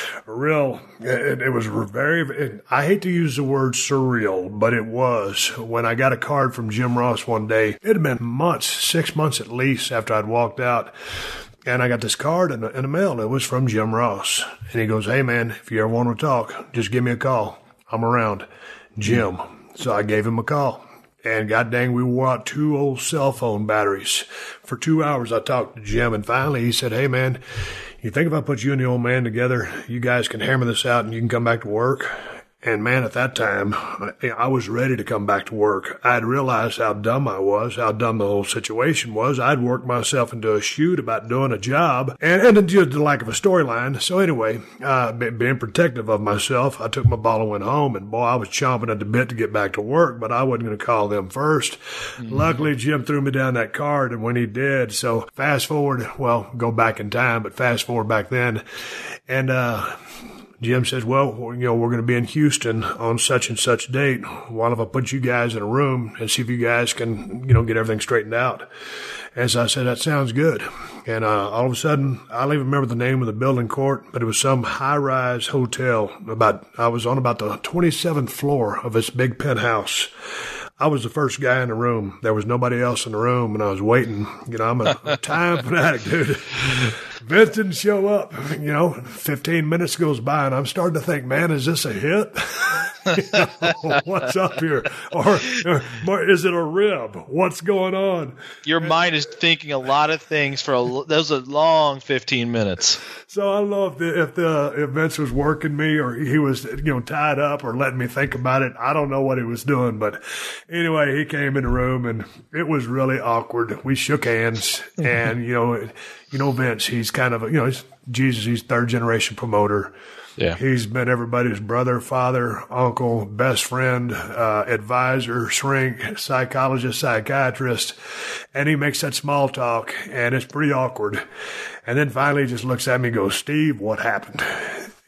real, it, it was very, it, I hate to use the word surreal, but it was. When I got a card from Jim Ross one day, it had been months, six months at least after I'd walked out. And I got this card in the, in the mail, and it was from Jim Ross. And he goes, hey, man, if you ever want to talk, just give me a call. I'm around. Jim. So I gave him a call. And god dang, we wore out two old cell phone batteries. For two hours, I talked to Jim. And finally, he said, hey, man, you think if I put you and the old man together, you guys can hammer this out and you can come back to work? And, man, at that time, I was ready to come back to work. I had realized how dumb I was, how dumb the whole situation was. I'd worked myself into a shoot about doing a job and, and just the lack of a storyline. So, anyway, uh, being protective of myself, I took my ball and went home. And, boy, I was chomping at the bit to get back to work, but I wasn't going to call them first. Mm-hmm. Luckily, Jim threw me down that card, and when he did, so fast forward, well, go back in time, but fast forward back then. And, uh... Jim says, well, you know, we're going to be in Houston on such and such date. Why don't I put you guys in a room and see if you guys can, you know, get everything straightened out? And so I said, that sounds good. And uh, all of a sudden, I don't even remember the name of the building, Court, but it was some high-rise hotel. About I was on about the twenty-seventh floor of this big penthouse. I was the first guy in the room. There was nobody else in the room, and I was waiting. You know, I'm a, a time fanatic, dude. Vince didn't show up. You know, fifteen minutes goes by, and I'm starting to think, man, is this a hit? You know, what's up here? Or, or is it a rib? What's going on? Your mind is thinking a lot of things for a those are long fifteen minutes. So I don't know if the, if the if Vince was working me or he was, you know, tied up or letting me think about it. I don't know what he was doing, but anyway, he came in the room and it was really awkward. We shook hands, and you know, you know Vince, he's kind of a, you know, he's, Jesus, he's third generation promoter. Yeah. He's been everybody's brother, father, uncle, best friend, uh, advisor, shrink, psychologist, psychiatrist. And he makes that small talk, and it's pretty awkward. And then finally he just looks at me and goes, Steve, what happened?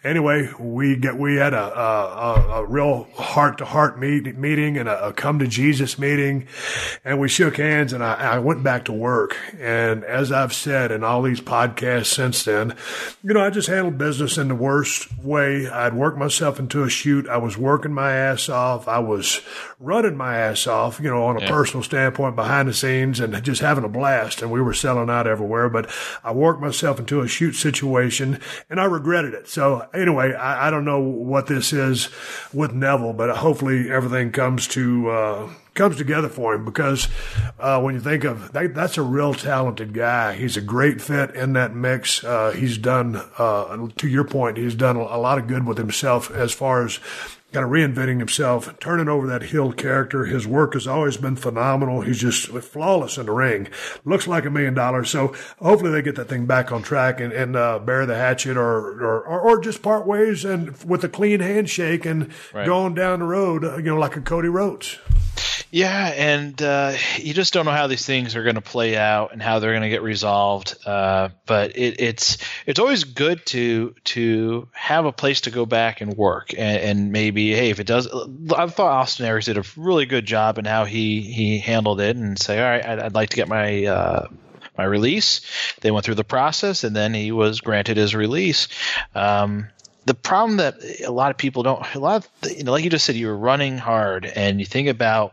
anyway, we get we had a a, a real heart to heart meet, meeting and a, a come to Jesus meeting, and we shook hands, and I, I went back to work. And as I've said in all these podcasts since then, you know, I just handled business in the worst way. I'd worked myself into a shoot. I was working my ass off. I was running my ass off, you know, on a yeah. personal standpoint, behind the scenes, and just having a blast. And we were selling out everywhere. But I worked myself into a shoot situation, and I regretted it. So anyway, I, I don't know what this is with Neville, but hopefully everything comes to uh, comes together for him, because uh, when you think of that, that's a real talented guy. He's a great fit in that mix. Uh, he's done, uh, to your point, he's done a lot of good with himself as far as kind of reinventing himself, turning over that heel character. His work has always been phenomenal. He's just flawless in the ring. Looks like a million dollars. So hopefully they get that thing back on track and, and uh, bury the hatchet, or, or, or just part ways and with a clean handshake and right. going down the road, you know, like a Cody Rhodes. Yeah, and uh, you just don't know how these things are going to play out and how they're going to get resolved. Uh, but it, it's it's always good to to have a place to go back and work, and, and maybe hey, if it does, I thought Austin Aries did a really good job in how he he handled it, and say, all right, I'd, I'd like to get my. Uh, my release. They went through the process, and then he was granted his release. Um, The problem that a lot of people don't, a lot of, you know, like you just said, you were running hard, and you think about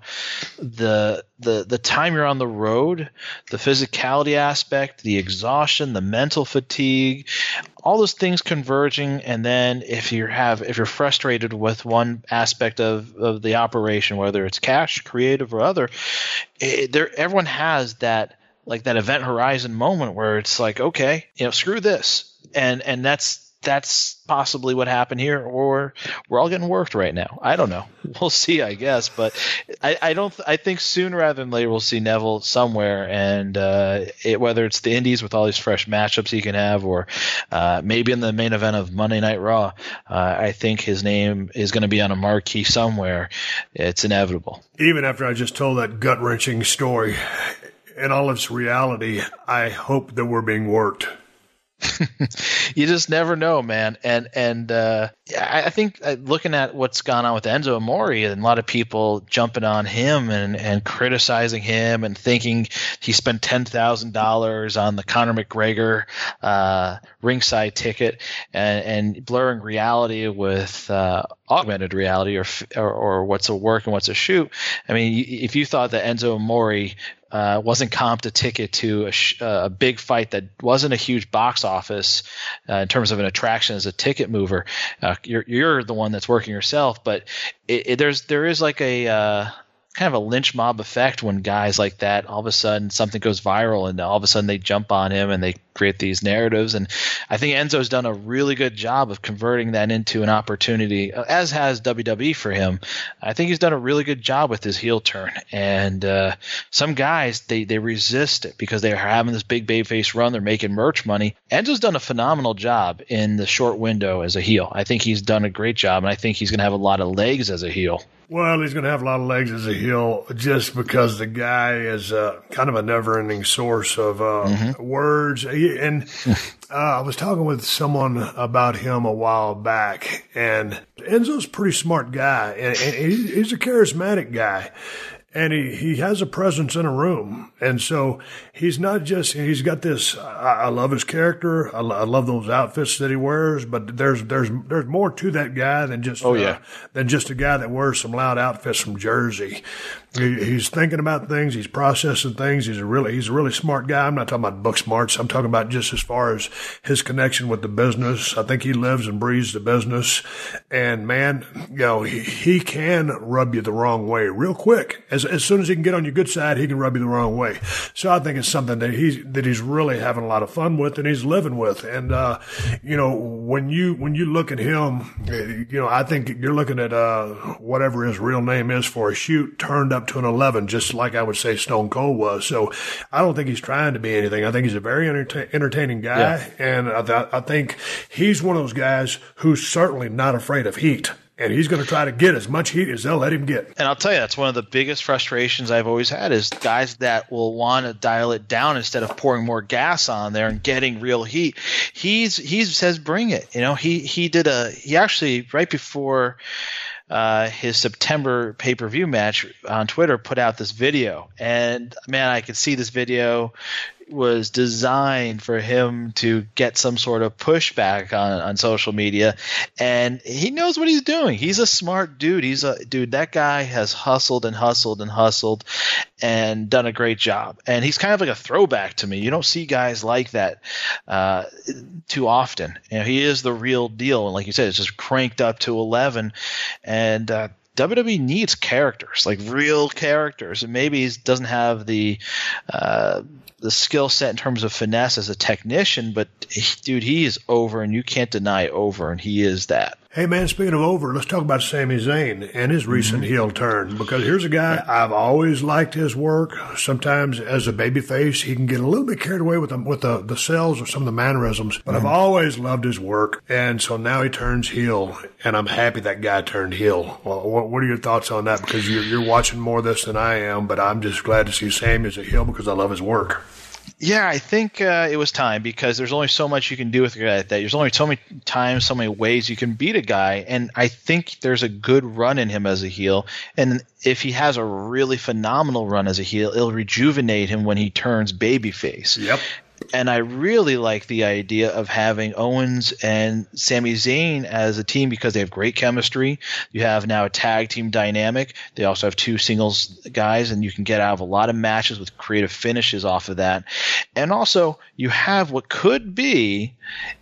the the the time you're on the road, the physicality aspect, the exhaustion, the mental fatigue, all those things converging, and then if you have if you're frustrated with one aspect of, of the operation, whether it's cash, creative, or other, it, there everyone has that like that event horizon moment where it's like, okay, you know, screw this, and and that's. That's possibly what happened here, or we're all getting worked right now. I don't know. We'll see, I guess. But I, I don't. I think sooner rather than later we'll see Neville somewhere, and uh, it, whether it's the Indies with all these fresh matchups he can have, or uh, maybe in the main event of Monday Night Raw, uh, I think his name is going to be on a marquee somewhere. It's inevitable. Even after I just told that gut-wrenching story, in all its reality, I hope that we're being worked. You just never know, man. And and uh, I think looking at what's gone on with Enzo Amore, and a lot of people jumping on him and, and criticizing him and thinking he spent ten thousand dollars on the Conor McGregor uh, ringside ticket, and, and blurring reality with uh, augmented reality, or, or or what's a work and what's a shoot. I mean, if you thought that Enzo Amore Uh, wasn't comped a ticket to a, sh- uh, a big fight that wasn't a huge box office uh, in terms of an attraction as a ticket mover, uh, you're you're the one that's working yourself. But it, it, there's there is like a uh, kind of a lynch mob effect when guys like that, all of a sudden something goes viral, and all of a sudden they jump on him and they create these narratives. And I think Enzo's done a really good job of converting that into an opportunity, as has W W E for him. I think he's done a really good job with his heel turn. And uh, some guys, they, they resist it because they're having this big babyface run. They're making merch money. Enzo's done a phenomenal job in the short window as a heel. I think he's done a great job, and I think he's going to have a lot of legs as a heel. Well, he's going to have a lot of legs as a heel just because the guy is uh, kind of a never-ending source of uh, mm-hmm. words. And uh, I was talking with someone about him a while back, and Enzo's a pretty smart guy, and, and he's a charismatic guy. And he, he has a presence in a room. And so he's not just, he's got this, I, I love his character. I, I love those outfits that he wears, but there's, there's, there's more to that guy than just, oh, yeah. uh, than just a guy that wears some loud outfits from Jersey. He, he's thinking about things. He's processing things. He's a really, he's a really smart guy. I'm not talking about book smarts. I'm talking about just as far as his connection with the business. I think he lives and breathes the business. And man, you know, he, he can rub you the wrong way real quick. As As soon as he can get on your good side, he can rub you the wrong way. So I think it's something that he's that he's really having a lot of fun with, and he's living with. And uh, you know, when you when you look at him, you know, I think you're looking at uh, whatever his real name is for a shoot turned up to an eleven, just like I would say Stone Cold was. So I don't think he's trying to be anything. I think he's a very entertain, entertaining guy, yeah. and I, th- I think he's one of those guys who's certainly not afraid of heat. and he's going to try to get as much heat as they'll let him get. And I'll tell you, that's one of the biggest frustrations I've always had is guys that will want to dial it down instead of pouring more gas on there and getting real heat. He's he says bring it. You know, he he did a he actually right before Uh, his September pay-per-view match on Twitter put out this video, and man, I could see this video was designed for him to get some sort of pushback on, on social media, and he knows what he's doing. He's a smart dude. He's a dude. That guy has hustled and hustled and hustled and done a great job. And he's kind of like a throwback to me. You don't see guys like that uh, too often. You know, he is the real deal. And like you said, it's just cranked up to eleven. And uh, W W E needs characters, like real characters. And maybe he doesn't have the uh, the skill set in terms of finesse as a technician, but he, dude, he is over, and you can't deny over, and he is that. Hey, man, speaking of over, let's talk about Sami Zayn and his recent mm-hmm. heel turn, because here's a guy I've always liked his work. Sometimes as a babyface, he can get a little bit carried away with the, with the, the sells or some of the mannerisms, but mm-hmm. I've always loved his work, and so now he turns heel, and I'm happy that guy turned heel. Well, what, what are your thoughts on that? Because you're, you're watching more of this than I am, but I'm just glad to see Sami as a heel because I love his work. Yeah, I think uh, it was time, because there's only so much you can do with a guy like that. There's only so many times, so many ways you can beat a guy, and I think there's a good run in him as a heel. And if he has a really phenomenal run as a heel, it'll rejuvenate him when he turns babyface. Yep. And I really like the idea of having Owens and Sami Zayn as a team because they have great chemistry. You have now a tag team dynamic. They also have two singles guys, and you can get out of a lot of matches with creative finishes off of that. And also you have what could be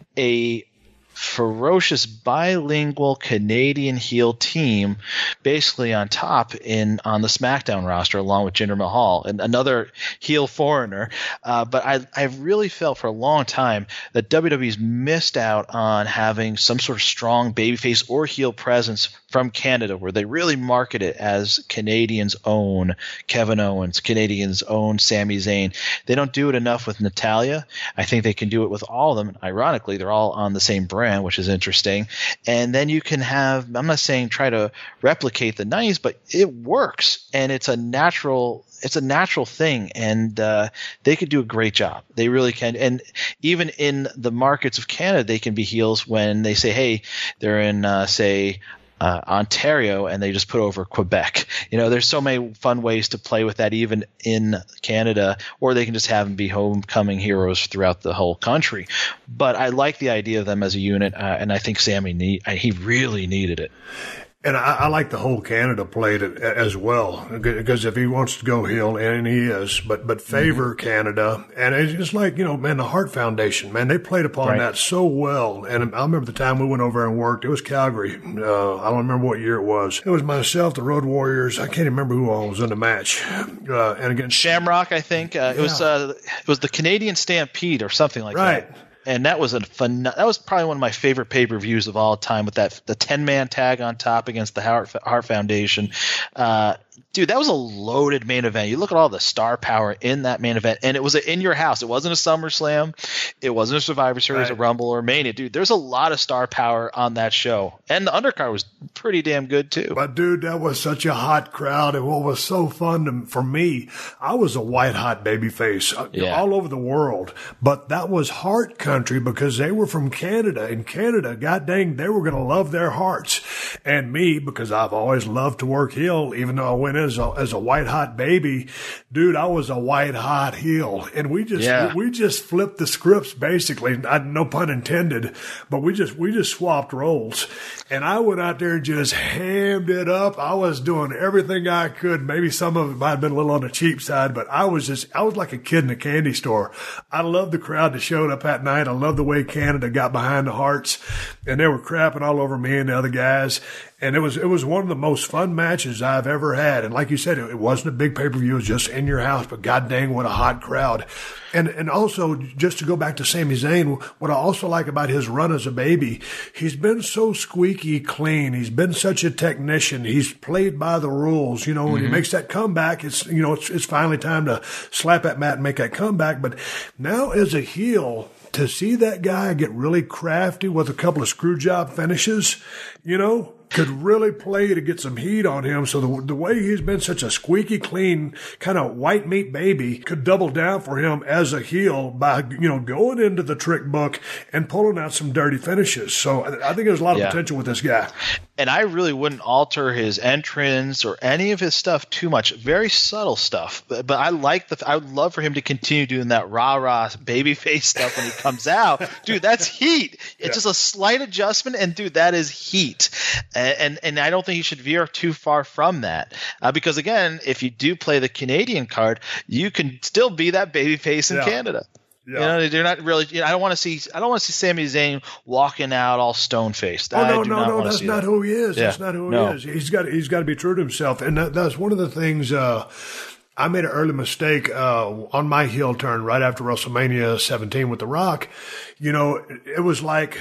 a ferocious bilingual Canadian heel team basically on top in on the SmackDown roster, along with Jinder Mahal and another heel foreigner. Uh, but I I really felt for a long time that W W E's missed out on having some sort of strong babyface or heel presence from Canada, where they really market it as Canadians own Kevin Owens, Canadians own Sami Zayn. They don't do it enough with Natalya. I think they can do it with all of them. Ironically, they're all on the same brand, which is interesting. And then you can have, I'm not saying try to replicate the nineties, but it works, and it's a natural it's a natural thing, and uh, they could do a great job. They really can. And even in the markets of Canada, they can be heels when they say, hey, they're in, uh, say, Uh, Ontario, and they just put over Quebec. You know, there's so many fun ways to play with that even in Canada, or they can just have them be homecoming heroes throughout the whole country. But I like the idea of them as a unit, uh, and I think Sami need, he really needed it. And I, I like the whole Canada played it as well, because if he wants to go heel, and he is, but but favor mm-hmm. Canada. And it's just like, you know, man, the Hart Foundation, man, they played upon right. that so well. And I remember the time we went over and worked, it was Calgary. Uh, I don't remember what year it was. It was myself, the Road Warriors. I can't remember who all was in the match. Uh, and again, Shamrock, I think. Uh, it yeah. was uh, it was the Canadian Stampede or something like right. that. And that was a fun. That was probably one of my favorite pay-per-views of all time, with that the ten-man tag on top against the Hart, Hart Foundation. Uh, dude, that was a loaded main event. You look at all the star power in that main event, and it was in your house. It wasn't a SummerSlam, it wasn't a Survivor Series, right. a Rumble, or Mania. Dude, there's a lot of star power on that show, and the undercard was pretty damn good too. But dude, that was such a hot crowd, and what was so fun to, for me, I was a white hot babyface yeah. all over the world, but that was Hart country because they were from Canada. In Canada, god dang, they were going to love their Harts, and me, because I've always loved to work heel, even though I went in as a, as a white hot baby, dude, I was a white hot heel, and we just yeah. we, we just flipped the scripts basically. I, no pun intended, but we just we just swapped roles, and I went out there and just hammed it up. I was doing everything I could. Maybe some of it might have been a little on the cheap side, but I was just I was like a kid in a candy store. I loved the crowd that showed up that night. I loved the way Canada got behind the Harts, and they were crapping all over me and the other guys. And it was it was one of the most fun matches I've ever had. And like you said, it, it wasn't a big pay-per-view. It was just in your house. But god dang, what a hot crowd. And and also, just to go back to Sami Zayn, what I also like about his run as a baby, he's been so squeaky clean. He's been such a technician. He's played by the rules. You know, when mm-hmm. he makes that comeback, it's, you know, it's, it's finally time to slap that mat and make that comeback. But now as a heel, to see that guy get really crafty with a couple of screw job finishes, you know, could really play to get some heat on him. So the, the way he's been such a squeaky clean kind of white meat baby could double down for him as a heel by, you know, going into the trick book and pulling out some dirty finishes. So I think there's a lot of yeah. potential with this guy. And I really wouldn't alter his entrance or any of his stuff too much. Very subtle stuff. But, but I like the – I would love for him to continue doing that rah-rah babyface stuff when he comes out. Dude, that's heat. It's yeah. just a slight adjustment, and, dude, that is heat. And and, and I don't think he should veer too far from that. Uh, because, again, if you do play the Canadian card, you can still be that babyface in yeah. Canada. Yeah. You know, they're not really. You know, I don't want to see. I don't want to see Sami Zayn walking out all stone faced. Oh no, no, no! That's not that. who he is. Yeah. That's not who no. he is. He's got. He's got to be true to himself, and that, that's one of the things. Uh, I made an early mistake uh, on my heel turn right after WrestleMania seventeen with The Rock. You know, it, it was like.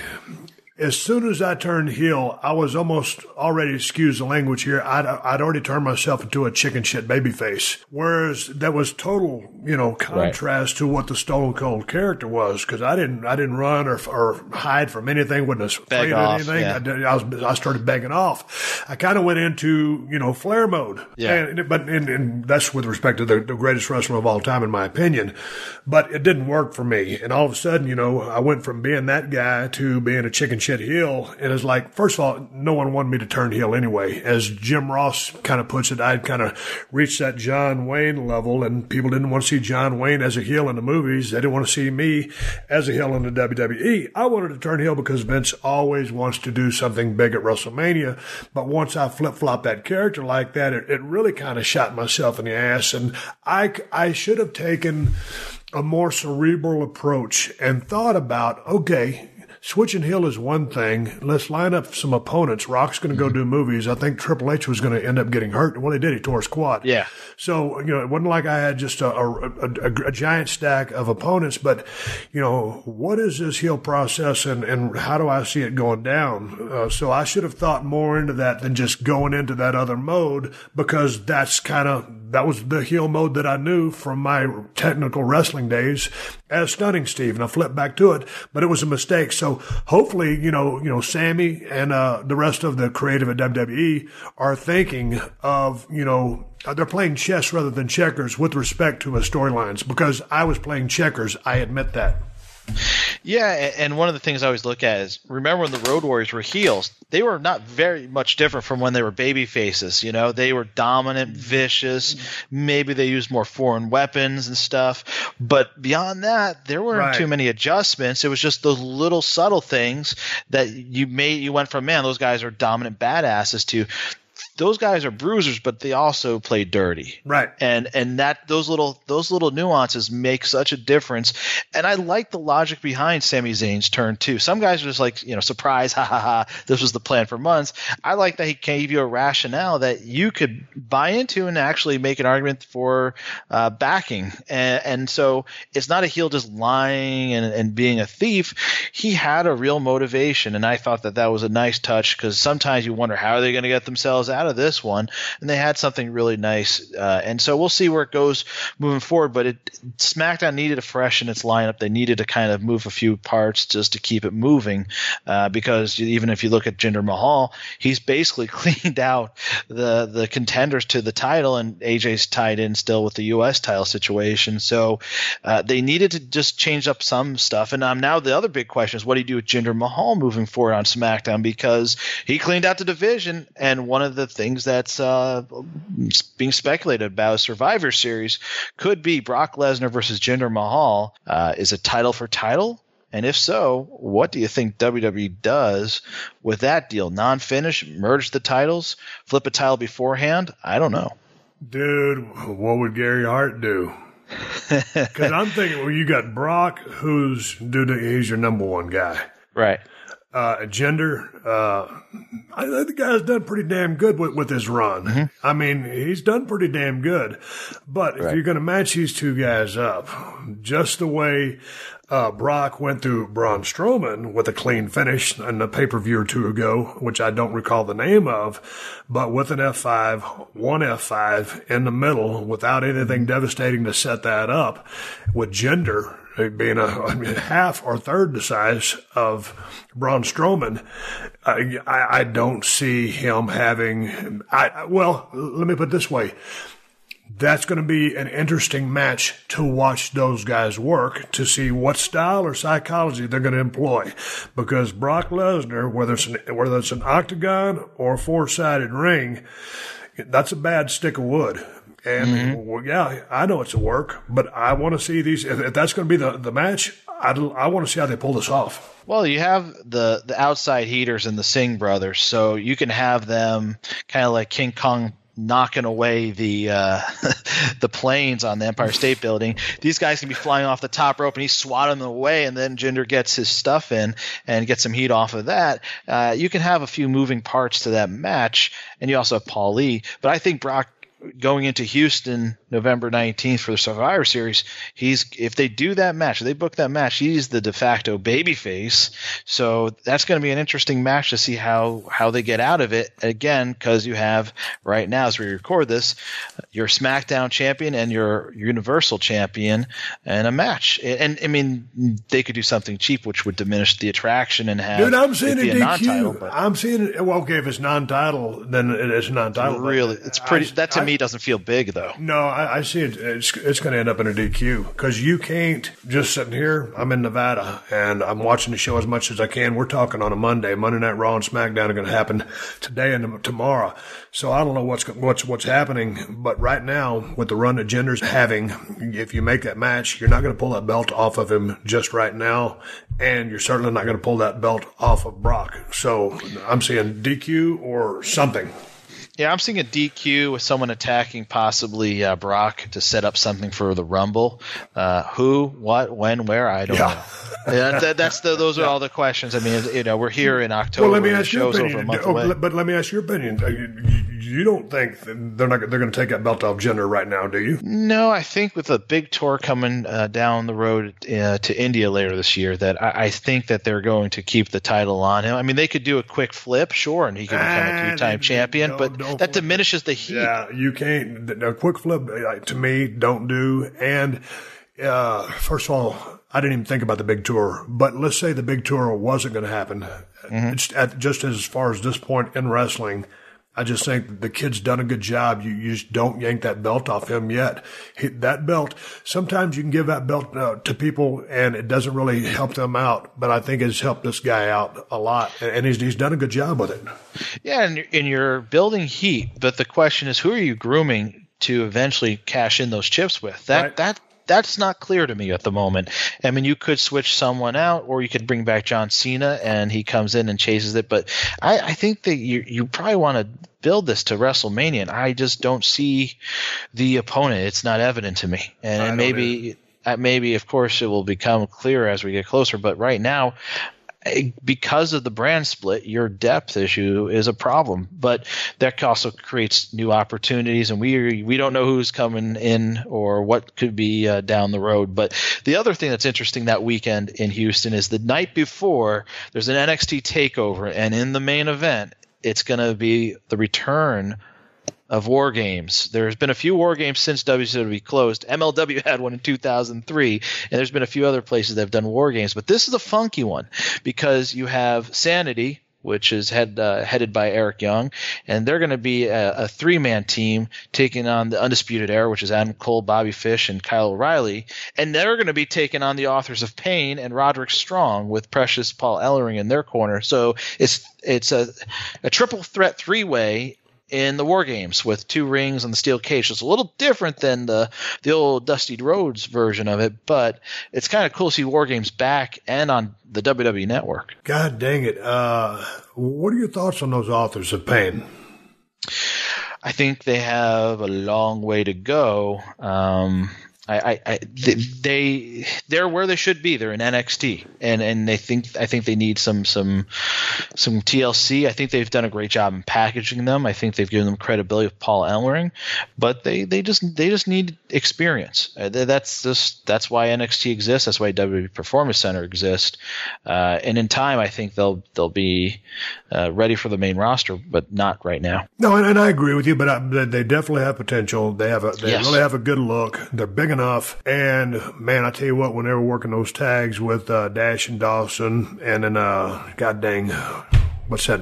As soon as I turned heel, I was almost already, excuse the language here, I'd, I'd already turned myself into a chicken shit babyface. Whereas that was total, you know, contrast right. to what the Stone Cold character was. Because I didn't, I didn't run or, or hide from anything, wasn't afraid of anything. Yeah. I, did, I was, I started begging off. I kind of went into, you know, Flair mode. Yeah. And, but and, and that's with respect to the, the greatest wrestler of all time, in my opinion. But it didn't work for me. And all of a sudden, you know, I went from being that guy to being a chicken shit heel. And it's like, first of all, no one wanted me to turn heel anyway. As Jim Ross kind of puts it, I'd kind of reached that John Wayne level, and people didn't want to see John Wayne as a heel in the movies. They didn't want to see me as a heel in the W W E. I wanted to turn heel because Vince always wants to do something big at WrestleMania. But once I flip-flopped that character like that, it, it really kind of shot myself in the ass. And I, I should have taken a more cerebral approach and thought about, okay, switching heel is one thing. Let's line up some opponents. Rock's going to go do movies. I think Triple H was going to end up getting hurt. Well, he did. He tore his quad. Yeah. So, you know, it wasn't like I had just a, a, a, a giant stack of opponents, but, you know, what is this heel process and, and how do I see it going down? Uh, so I should have thought more into that than just going into that other mode, because that's kind of, that was the heel mode that I knew from my technical wrestling days as Stunning Steve. And I flipped back to it, but it was a mistake. So hopefully, you know, you know, Sammy and uh, the rest of the creative at W W E are thinking of, you know, they're playing chess rather than checkers with respect to his storylines, because I was playing checkers. I admit that. Yeah, and one of the things I always look at is, remember when the Road Warriors were heels, they were not very much different from when they were baby faces. You know, they were dominant, vicious. Maybe they used more foreign weapons and stuff. But beyond that, there weren't right. too many adjustments. It was just those little subtle things that you made. You went from, man, those guys are dominant badasses, to those guys are bruisers, but they also play dirty. Right. And and that those little those little nuances make such a difference. And I like the logic behind Sami Zayn's turn too. Some guys are just like, you know, surprise, ha ha ha, this was the plan for months. I like that he gave you a rationale that you could buy into and actually make an argument for uh, backing. And, and so it's not a heel just lying and, and being a thief. He had a real motivation, and I thought that that was a nice touch, because sometimes you wonder how are they going to get themselves out of this one, and they had something really nice. Uh, and so we'll see where it goes moving forward. But it, SmackDown needed a fresh in its lineup. They needed to kind of move a few parts just to keep it moving, uh, because even if you look at Jinder Mahal, he's basically cleaned out the the contenders to the title, and A J's tied in still with the U S title situation. So uh, they needed to just change up some stuff. And um, now the other big question is, what do you do with Jinder Mahal moving forward on SmackDown? Because he cleaned out the division, and one of the things that's uh, being speculated about Survivor Series could be Brock Lesnar versus Jinder Mahal. Uh, is it title for title? And if so, what do you think W W E does with that deal? Non-finish, merge the titles, flip a title beforehand? I don't know. Dude, what would Gary Hart do? Because I'm thinking, well, you got Brock, who's dude, he's your number one guy. Right. Uh, Jinder, uh, I think the guy's done pretty damn good with, with his run. Mm-hmm. I mean, he's done pretty damn good. But if right. you're going to match these two guys up, just the way uh, Brock went through Braun Strowman with a clean finish in a pay-per-view or two ago, which I don't recall the name of, but with an F five, one F five in the middle without anything devastating to set that up, with Jinder, being a I mean, half or third the size of Braun Strowman, I, I, I don't see him having. I well, let me put it this way. That's going to be an interesting match to watch those guys work, to see what style or psychology they're going to employ. Because Brock Lesnar, whether it's an, whether it's an octagon or a four-sided ring, that's a bad stick of wood. And, mm-hmm. well, yeah, I know it's a work, but I want to see these. If, if that's going to be the, the match, I, I want to see how they pull this off. Well, you have the, the outside heaters and the Singh brothers, so you can have them kind of like King Kong knocking away the uh, the planes on the Empire State Building. These guys can be flying off the top rope, and he's swatting them away, and then Jinder gets his stuff in and gets some heat off of that. Uh, you can have a few moving parts to that match, and you also have Paul Lee. But I think Brock, going into Houston November nineteenth for the Survivor Series, he's if they do that match, if they book that match, he's the de facto babyface. So that's going to be an interesting match to see how, how they get out of it. Again, because you have right now, as we record this, your SmackDown champion and your Universal champion in a match. And I mean, they could do something cheap, which would diminish the attraction and have Dude, I'm seeing it be a a D Q. non-title. But I'm seeing it. Well, okay, if it's non-title, then it's non-title. Really, it's pretty. I, that to I, me doesn't feel big, though. No, I, I see it. It's, it's going to end up in a D Q because you can't just sitting here. I'm in Nevada and I'm watching the show as much as I can. We're talking on a Monday. Monday Night Raw and SmackDown are going to happen today and tomorrow. So I don't know what's what's what's happening. But right now, with the run that Jinder's having, if you make that match, you're not going to pull that belt off of him just right now, and you're certainly not going to pull that belt off of Brock. So I'm seeing D Q or something. Yeah, I'm seeing a D Q with someone attacking possibly uh, Brock to set up something for the Rumble. Uh, who, what, when, where, I don't yeah. know. Yeah, that, that's the, those are all the questions. I mean, you know, we're here in October. Well, let me ask your show's opinion. Over a month oh, away. But let me ask your opinion. You, you don't think they're not they're going to take that belt off Jinder right now, do you? No, I think with a big tour coming uh, down the road uh, to India later this year, that I, I think that they're going to keep the title on him. I mean, they could do a quick flip, sure, and he could become ah, a two-time champion, no, but that flip. diminishes the heat. Yeah, you can't. A quick flip, to me, don't do. And uh, first of all, I didn't even think about the big tour. But let's say the big tour wasn't going to happen. Mm-hmm. It's at, just as far as this point in wrestling, I just think the kid's done a good job. You, you just don't yank that belt off him yet. He, that belt, sometimes you can give that belt uh, to people and it doesn't really help them out. But I think it's helped this guy out a lot. And he's, he's done a good job with it. Yeah, and, and you're building heat. But the question is, who are you grooming to eventually cash in those chips with? That right. that That's not clear to me at the moment. I mean, you could switch someone out, or you could bring back John Cena and he comes in and chases it. But I, I think that you you probably want to build this to WrestleMania. And I just don't see the opponent. It's not evident to me. And, and maybe, maybe of course, it will become clearer as we get closer. But right now, because of the brand split, your depth issue is a problem, but that also creates new opportunities, and we we don't know who's coming in or what could be uh, down the road. But the other thing that's interesting that weekend in Houston is the night before there's an N X T takeover, and in the main event, it's going to be the return of War Games. There's been a few War Games since W C W closed. M L W had one in two thousand three, and there's been a few other places that have done War Games. But this is a funky one because you have Sanity, which is head, uh, headed by Eric Young, and they're going to be a, a three-man team taking on the Undisputed Era, which is Adam Cole, Bobby Fish, and Kyle O'Reilly. And they're going to be taking on the Authors of Pain and Roderick Strong with Precious Paul Ellering in their corner. So it's it's a, a triple threat three-way in the War Games with two rings and the steel cage. It's a little different than the the old Dusty Rhodes version of it, but it's kind of cool to see War Games back and on the W W E Network. God dang it. Uh, what are your thoughts on those Authors of Pain? I think they have a long way to go. Um, I, I, they, they're where they should be. They're in N X T, and, and they think, I think they need some, some, some T L C. I think they've done a great job in packaging them. I think they've given them credibility with Paul Ellering, but they, they just, they just need experience. Uh, that's just, that's why N X T exists. That's why W W E Performance Center exists. Uh, and in time, I think they'll, they'll be uh, ready for the main roster, but not right now. No, and, and I agree with you, but I, they definitely have potential. They have a, they yes. really have a good look. They're big enough enough. And, man, I tell you what, when they were working those tags with uh, Dash and Dawson and then, uh, god dang, what's that,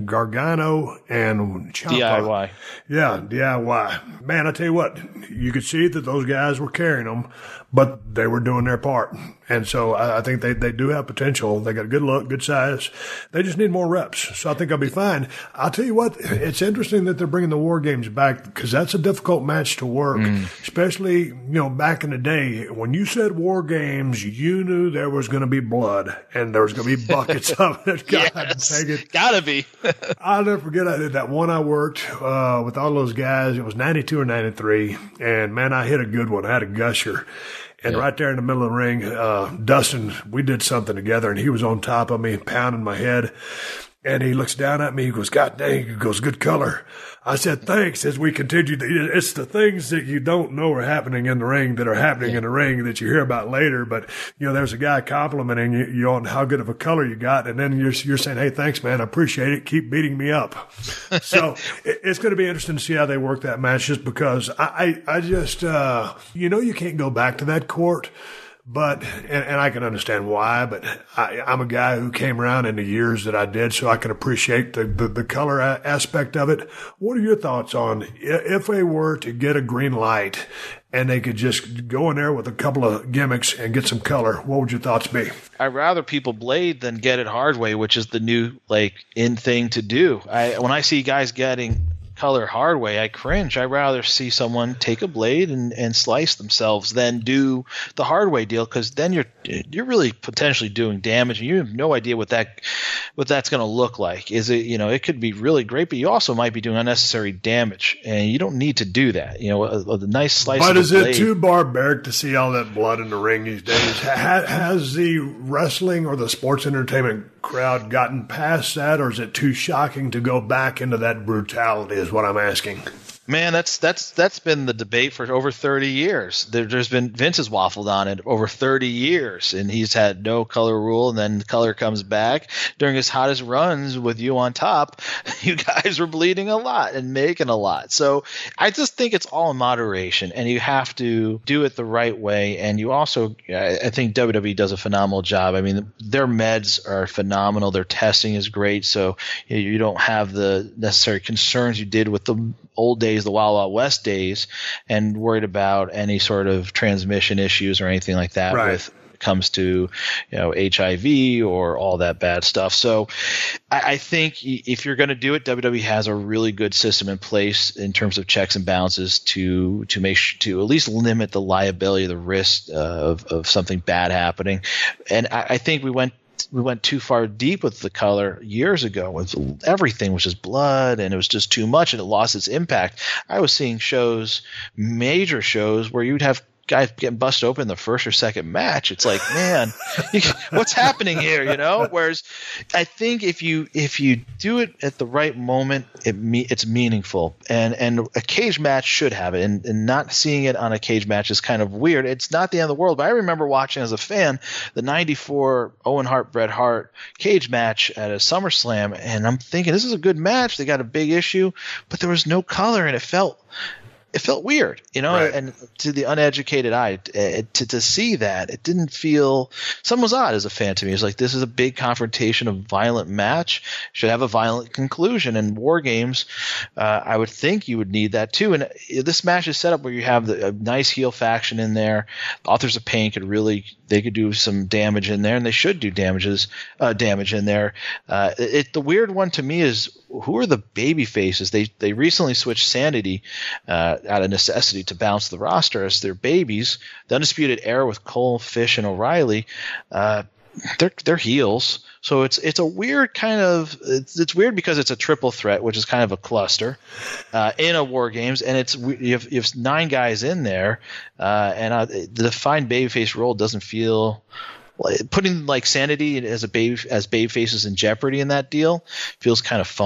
Gargano and Ciampa. D I Y. Yeah, D I Y. Man, I tell you what, you could see that those guys were carrying them, but they were doing their part. And so I, I think they, they do have potential. They got a good look, good size. They just need more reps. So I think I'll be fine. I'll tell you what, it's interesting that they're bringing the War Games back because that's a difficult match to work, mm. especially, you know, back in the day. When you said War Games, you knew there was going to be blood and there was going to be buckets of it. God, yes, dang it. Gotta be. I'll never forget I did that one I worked uh, with all those guys. It was ninety-two or ninety-three. And, man, I hit a good one. I had a gusher. And yeah. right there in the middle of the ring, uh, Dustin, we did something together, and he was on top of me, pounding my head. And he looks down at me. He goes, God dang, he goes, good color. I said, thanks, as we continued. It's the things that you don't know are happening in the ring that are happening yeah. in the ring that you hear about later. But, you know, there's a guy complimenting you, you on how good of a color you got. And then you're, you're saying, hey, thanks, man. I appreciate it. Keep beating me up. So it, it's going to be interesting to see how they work that match just because I, I, I just, uh, you know, you can't go back to that court. But, and, and I can understand why, but I, I'm a guy who came around in the years that I did, so I can appreciate the, the, the color a- aspect of it. What are your thoughts on if they were to get a green light and they could just go in there with a couple of gimmicks and get some color? What would your thoughts be? I'd rather people blade than get it hard way, which is the new, like, in thing to do. I, when I see guys getting color hard way, I cringe. I'd rather see someone take a blade and, and slice themselves than do the hard way deal, because then you're you're really potentially doing damage, and you have no idea what that what that's going to look like. Is it, you know, it could be really great, but you also might be doing unnecessary damage, and you don't need to do that. You know, a, a nice slice. But of is blade, it too barbaric to see all that blood in the ring these days? Ha, has the wrestling or the sports entertainment crowd gotten past that, or is it too shocking to go back into that brutality? Is what I'm asking. Man, that's that's that's been the debate for over thirty years. There, there's been Vince has waffled on it over thirty years, and he's had no color rule, and then color comes back during his hottest runs with you on top. You guys were bleeding a lot and making a lot. So I just think it's all in moderation, and you have to do it the right way. And you also, I think W W E does a phenomenal job. I mean, their meds are phenomenal. Their testing is great, so you don't have the necessary concerns you did with the old days, the Wild Wild West days, and worried about any sort of transmission issues or anything like that right. with it comes to, you know, H I V or all that bad stuff. So I, I think if you're going to do it, W W E has a really good system in place in terms of checks and balances to to make sh- to at least limit the liability, the risk uh, of of something bad happening. And I, I think we went. We went too far deep with the color years ago with everything was just blood, and it was just too much, and it lost its impact. I was seeing shows, major shows, where you'd have guys getting busted open in the first or second match. It's like, man, you, what's happening here, you know? Whereas I think if you if you do it at the right moment, it me, it's meaningful. And and a cage match should have it. And, and not seeing it on a cage match is kind of weird. It's not the end of the world. But I remember watching as a fan the ninety-four Owen Hart, Bret Hart cage match at a SummerSlam, and I'm thinking, this is a good match. They got a big issue, but there was no color, and it felt – it felt weird, you know, right. And to the uneducated eye, uh, to to see that, it didn't feel – something was odd as a fan to me. It was like, this is a big confrontation, a violent match, should have a violent conclusion. And War Games, uh, I would think you would need that too. And this match is set up where you have the, a nice heel faction in there. Authors of Pain could really – they could do some damage in there, and they should do damages uh, damage in there. Uh, it, the weird one to me is – who are the baby faces? They they recently switched Sanity uh, out of necessity to balance the roster as their babies. The Undisputed Era with Cole, Fish, and O'Reilly, uh, they're they're heels. So it's it's a weird kind of it's, it's weird because it's a triple threat, which is kind of a cluster uh, in a War Games, and it's you have, you have nine guys in there, uh, and uh, the defined babyface role doesn't feel. Putting like Sanity as a baby as baby faces in jeopardy in that deal feels kind of funky.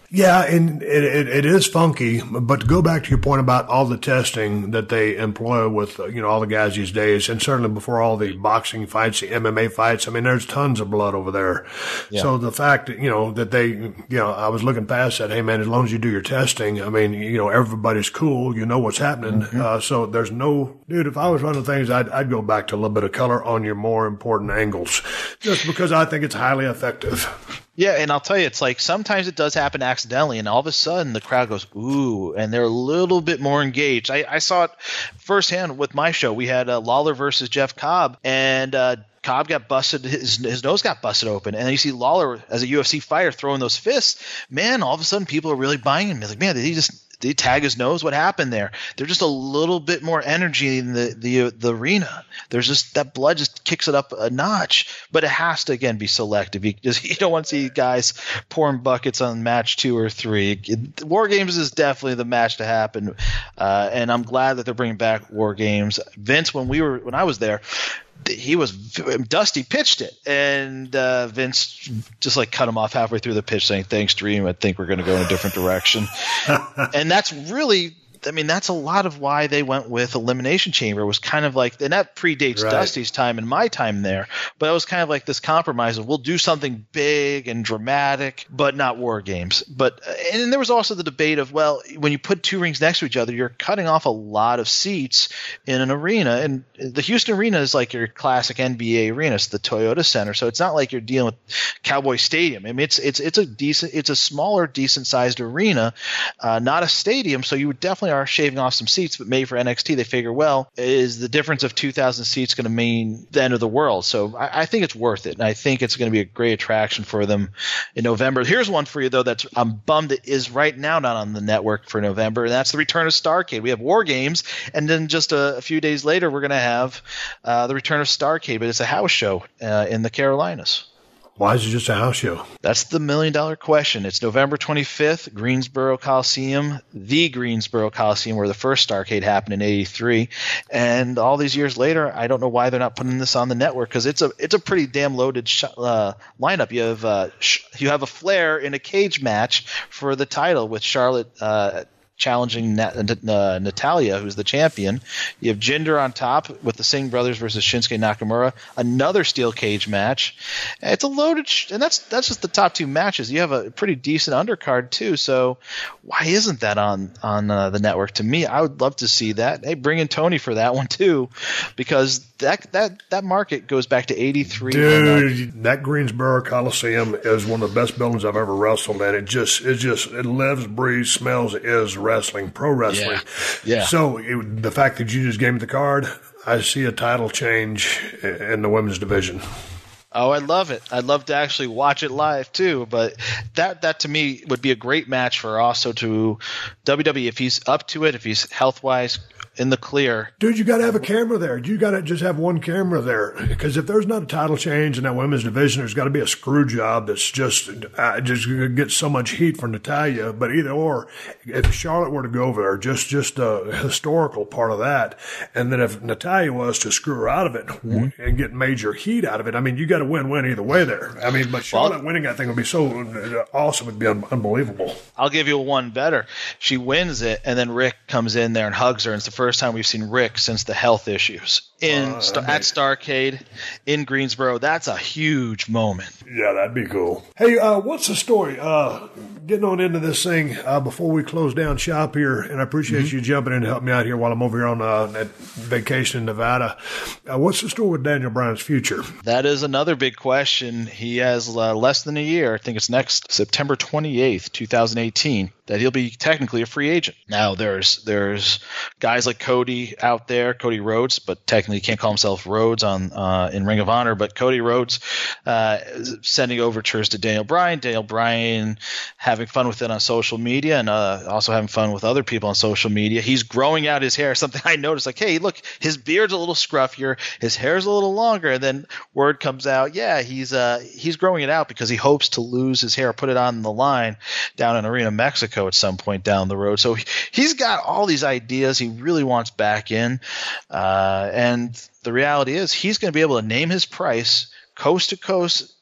Yeah, and it, it, it is funky, but to go back to your point about all the testing that they employ with, uh, you know, all the guys these days, and certainly before all the boxing fights, the M M A fights, I mean, there's tons of blood over there. Yeah. So the fact that, you know, that they, you know, I was looking past that, hey, man, as long as you do your testing, I mean, you know, everybody's cool, you know what's happening. Mm-hmm. Uh, so there's no, dude, if I was running things, I'd, I'd go back to a little bit of color on your more important angles, just because I think it's highly effective. Yeah, and I'll tell you, it's like sometimes it does happen accidentally, and all of a sudden the crowd goes, ooh, and they're a little bit more engaged. I, I saw it firsthand with my show. We had uh, Lawler versus Jeff Cobb, and uh, Cobb got busted, his, his nose got busted open, and then you see Lawler as a U F C fighter throwing those fists. Man, all of a sudden people are really buying him. They're like, man, did he just – Did he tag his nose? What happened there? There's just a little bit more energy in the, the the arena. There's just that blood just kicks it up a notch, but it has to again be selective. You just you don't want to see guys pouring buckets on match two or three. It, War Games is definitely the match to happen, uh, and I'm glad that they're bringing back War Games. Vince, when we were when I was there, he was Dusty pitched it, and uh, Vince just like cut him off halfway through the pitch, saying, "Thanks, Dream. I think we're going to go in a different direction." And that's really, I mean, that's a lot of why they went with Elimination Chamber. It was kind of like, and that predates right. Dusty's time and my time there, but it was kind of like this compromise of we'll do something big and dramatic, but not War Games. But and there was also the debate of, well, when you put two rings next to each other, you're cutting off a lot of seats in an arena, and the Houston Arena is like your classic N B A arena. It's the Toyota Center, so it's not like you're dealing with Cowboy Stadium. I mean, it's it's it's a decent, it's a smaller, decent sized arena, uh, not a stadium. So you would definitely are shaving off some seats, but maybe for N X T they figure, well, is the difference of two thousand seats going to mean the end of the world? So I, I think it's worth it, and I think it's going to be a great attraction for them in November. Here's one for you though that's I'm bummed it is right now not on the network for November, and that's the return of Starrcade. We have War Games, and then just a, a few days later we're going to have uh, the return of Starrcade, but it's a house show uh, in the Carolinas. Why is it just a house show? That's the million dollar question. It's November twenty-fifth, Greensboro Coliseum, the Greensboro Coliseum where the first Starrcade happened in eighty-three. And all these years later, I don't know why they're not putting this on the network, because it's a it's a pretty damn loaded sh- uh, lineup. You have uh, sh- you have a Flair in a cage match for the title with Charlotte uh, challenging Nat- uh, Natalia, who's the champion. You have Jinder on top with the Singh brothers versus Shinsuke Nakamura, another steel cage match. It's a loaded, sh- and that's that's just the top two matches. You have a pretty decent undercard too. So why isn't that on on uh, the network? To me, I would love to see that. Hey, bring in Tony for that one too, because that that that market goes back to eighty-three. Dude, and, uh, that Greensboro Coliseum is one of the best buildings I've ever wrestled in. It just it just it lives, breathes, smells, is wrestling, pro wrestling. Yeah. yeah. So it, the fact that you just gave me the card, I see a title change in the women's division. Oh, I love it. I'd love to actually watch it live too, but that that to me would be a great match for also to W W E if he's up to it, if he's health-wise in the clear. Dude, you got to have a camera there. You got to just have one camera there, because if there's not a title change in that women's division, there's got to be a screw job that's just uh, just going to get so much heat for Natalia. But either or, if Charlotte were to go over there, just just a historical part of that, and then if Natalia was to screw her out of it mm-hmm. and get major heat out of it, I mean, you got to win-win either way there. I mean, but Charlotte well, winning, I think, would be so awesome. It'd be un- unbelievable. I'll give you one better. She wins it, and then Rick comes in there and hugs her, and it's the first time we've seen Rick since the health issues in uh, st- at Starrcade in Greensboro. That's a huge moment. Yeah, that'd be cool. Hey, uh, what's the story? Uh, getting on into this thing uh, before we close down shop here, and I appreciate mm-hmm. you jumping in to help me out here while I'm over here on uh, that vacation in Nevada. Uh, what's the story with Daniel Bryan's future? That is another big question. He has uh, less than a year. I think it's next September twenty-eighth, twenty eighteen. That he'll be technically a free agent. Now there's there's guys like Cody out there, Cody Rhodes, but technically he can't call himself Rhodes on uh, in Ring of Honor. But Cody Rhodes uh, sending overtures to Daniel Bryan. Daniel Bryan having fun with it on social media, and uh, also having fun with other people on social media. He's growing out his hair. Something I noticed, like, hey, look, his beard's a little scruffier, his hair's a little longer, and then word comes out, yeah, he's uh, he's growing it out because he hopes to lose his hair, put it on the line down in Arena, Mexico at some point down the road. So he's got all these ideas he really wants back in. Uh, and the reality is he's going to be able to name his price coast to coast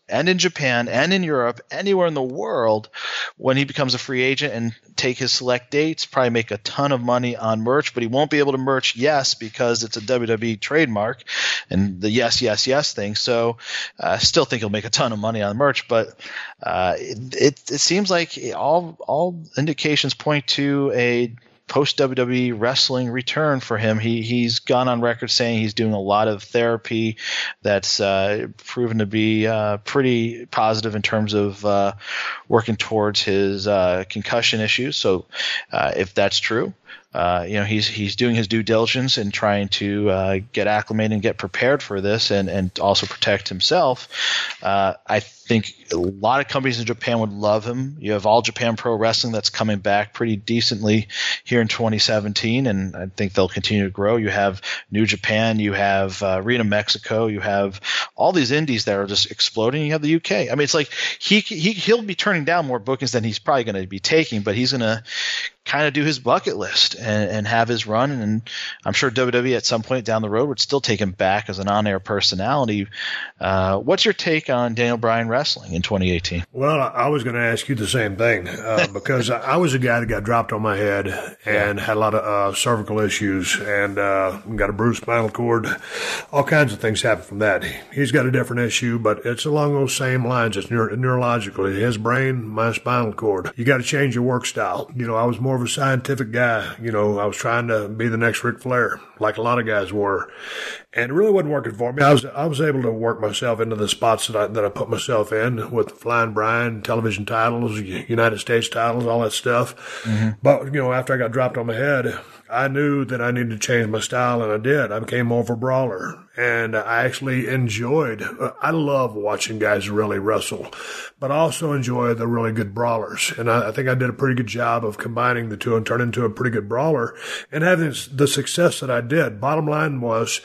and in Japan and in Europe, anywhere in the world, when he becomes a free agent and take his select dates, probably make a ton of money on merch, but he won't be able to merch yes because it's a W W E trademark and the yes, yes, yes thing. So I uh, still think he'll make a ton of money on merch, but uh, it, it, it seems like all all indications point to a post-W W E wrestling return for him. He, he's gone on record saying he's doing a lot of therapy that's uh, proven to be uh, pretty positive in terms of uh, working towards his uh, concussion issues. So uh, if that's true, Uh, you know, he's he's doing his due diligence and trying to uh, get acclimated and get prepared for this, and, and also protect himself. Uh, I think a lot of companies in Japan would love him. You have All Japan Pro Wrestling that's coming back pretty decently here in twenty seventeen, and I think they'll continue to grow. You have New Japan, you have uh, Arena Mexico, you have all these indies that are just exploding. You have the U K. I mean, it's like he he he'll be turning down more bookings than he's probably going to be taking, but he's going to kind of do his bucket list and, and have his run. And I'm sure W W E at some point down the road would still take him back as an on-air personality. Uh, what's your take on Daniel Bryan wrestling in twenty eighteen? Well, I was going to ask you the same thing uh, because I was a guy that got dropped on my head and had a lot of uh, cervical issues and uh, got a bruised spinal cord. All kinds of things happened from that. He's got a different issue, but it's along those same lines. It's neuro- neurological. His brain, my spinal cord. You got to change your work style. You know, I was more of a scientific guy. You know, I was trying to be the next Ric Flair, like a lot of guys were. And it really wasn't working for me. I was I was able to work myself into the spots that I that I put myself in with Flying Brian, television titles, United States titles, all that stuff. Mm-hmm. But, you know, after I got dropped on my head, I knew that I needed to change my style, and I did. I became more of a brawler. And I actually enjoyed, I love watching guys really wrestle, but I also enjoy the really good brawlers. And I, I think I did a pretty good job of combining the two and turning into a pretty good brawler and having the success that I did. Bottom line was,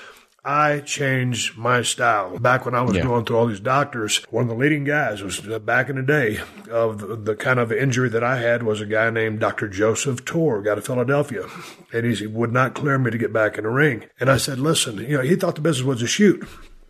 I changed my style. Back when I was yeah. going through all these doctors, one of the leading guys was uh, back in the day of the, the kind of injury that I had was a guy named Doctor Joseph Torr, out of Philadelphia. And he would not clear me to get back in the ring. And I said, listen, you know, he thought the business was a shoot.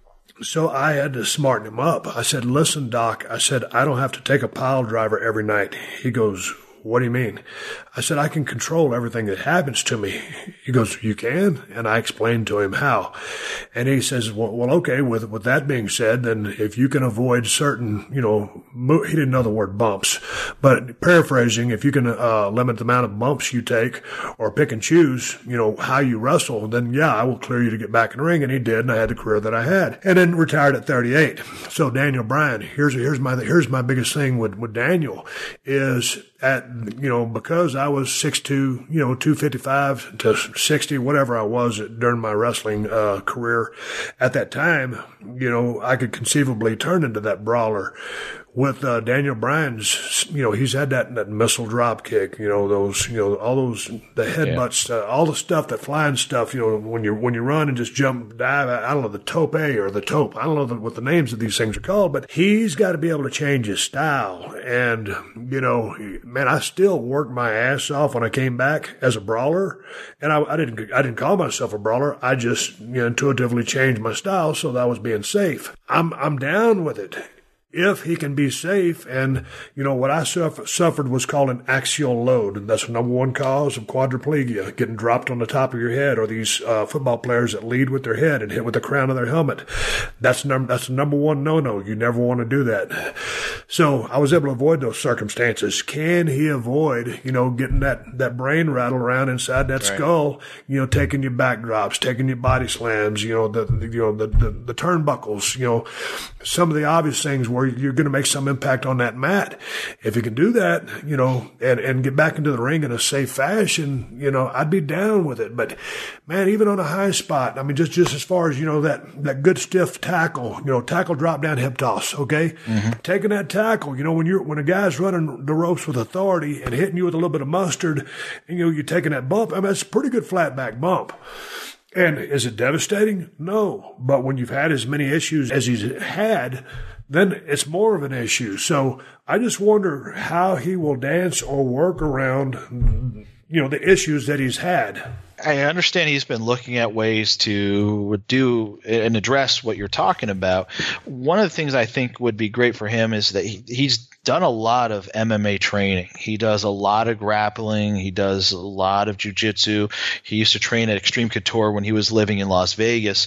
So I had to smarten him up. I said, listen, Doc, I said, I don't have to take a pile driver every night. He goes, what do you mean? I said, I can control everything that happens to me. He goes, you can? And I explained to him how. And he says, well, well okay, with, with that being said, then if you can avoid certain, you know, mo- he didn't know the word bumps, but paraphrasing, if you can uh, limit the amount of bumps you take or pick and choose, you know, how you wrestle, then yeah, I will clear you to get back in the ring. And he did, and I had the career that I had. And then retired at thirty-eight. So Daniel Bryan, here's, here's my, here's my biggest thing with, with Daniel is at, you know, because I was six two, you know, two fifty-five to sixty, whatever I was during my wrestling uh, career at that time, you know, I could conceivably turn into that brawler. With uh, Daniel Bryan's, you know, he's had that that missile drop kick, you know, those, you know, all those the headbutts, yeah. uh, all the stuff, that flying stuff, you know, when you when you run and just jump, dive. I don't know the tope or the tope. I don't know the, what the names of these things are called, but he's got to be able to change his style. And you know, man, I still worked my ass off when I came back as a brawler, and I, I didn't I didn't call myself a brawler. I just, you know, intuitively changed my style so that I was being safe. I'm I'm down with it. If he can be safe, and, you know, what I suffer, suffered was called an axial load, and that's the number one cause of quadriplegia, getting dropped on the top of your head, or these uh, football players that lead with their head and hit with the crown of their helmet. That's number, that's the number one no-no. You never want to do that. So I was able to avoid those circumstances. Can he avoid, you know, getting that, that brain rattle around inside that right. skull, you know, taking your backdrops, taking your body slams, you know, the, the you know, the, the, the turnbuckles, you know, some of the obvious things where you're going to make some impact on that mat. If you can do that, you know, and, and get back into the ring in a safe fashion, you know, I'd be down with it. But man, even on a high spot, I mean, just, just as far as, you know, that, that good stiff tackle, you know, tackle, drop down, hip toss. Okay. Mm-hmm. Taking that tackle, you know, when you're, when a guy's running the ropes with authority and hitting you with a little bit of mustard, and, you know, you're taking that bump. I mean, that's a pretty good flat back bump. And is it devastating? No. But when you've had as many issues as he's had, then it's more of an issue. So I just wonder how he will dance or work around, you know, the issues that he's had. I understand he's been looking at ways to do and address what you're talking about. One of the things I think would be great for him is that he, he's done a lot of M M A training. He does a lot of grappling. He does a lot of jiu-jitsu. He used to train at Extreme Couture when he was living in Las Vegas.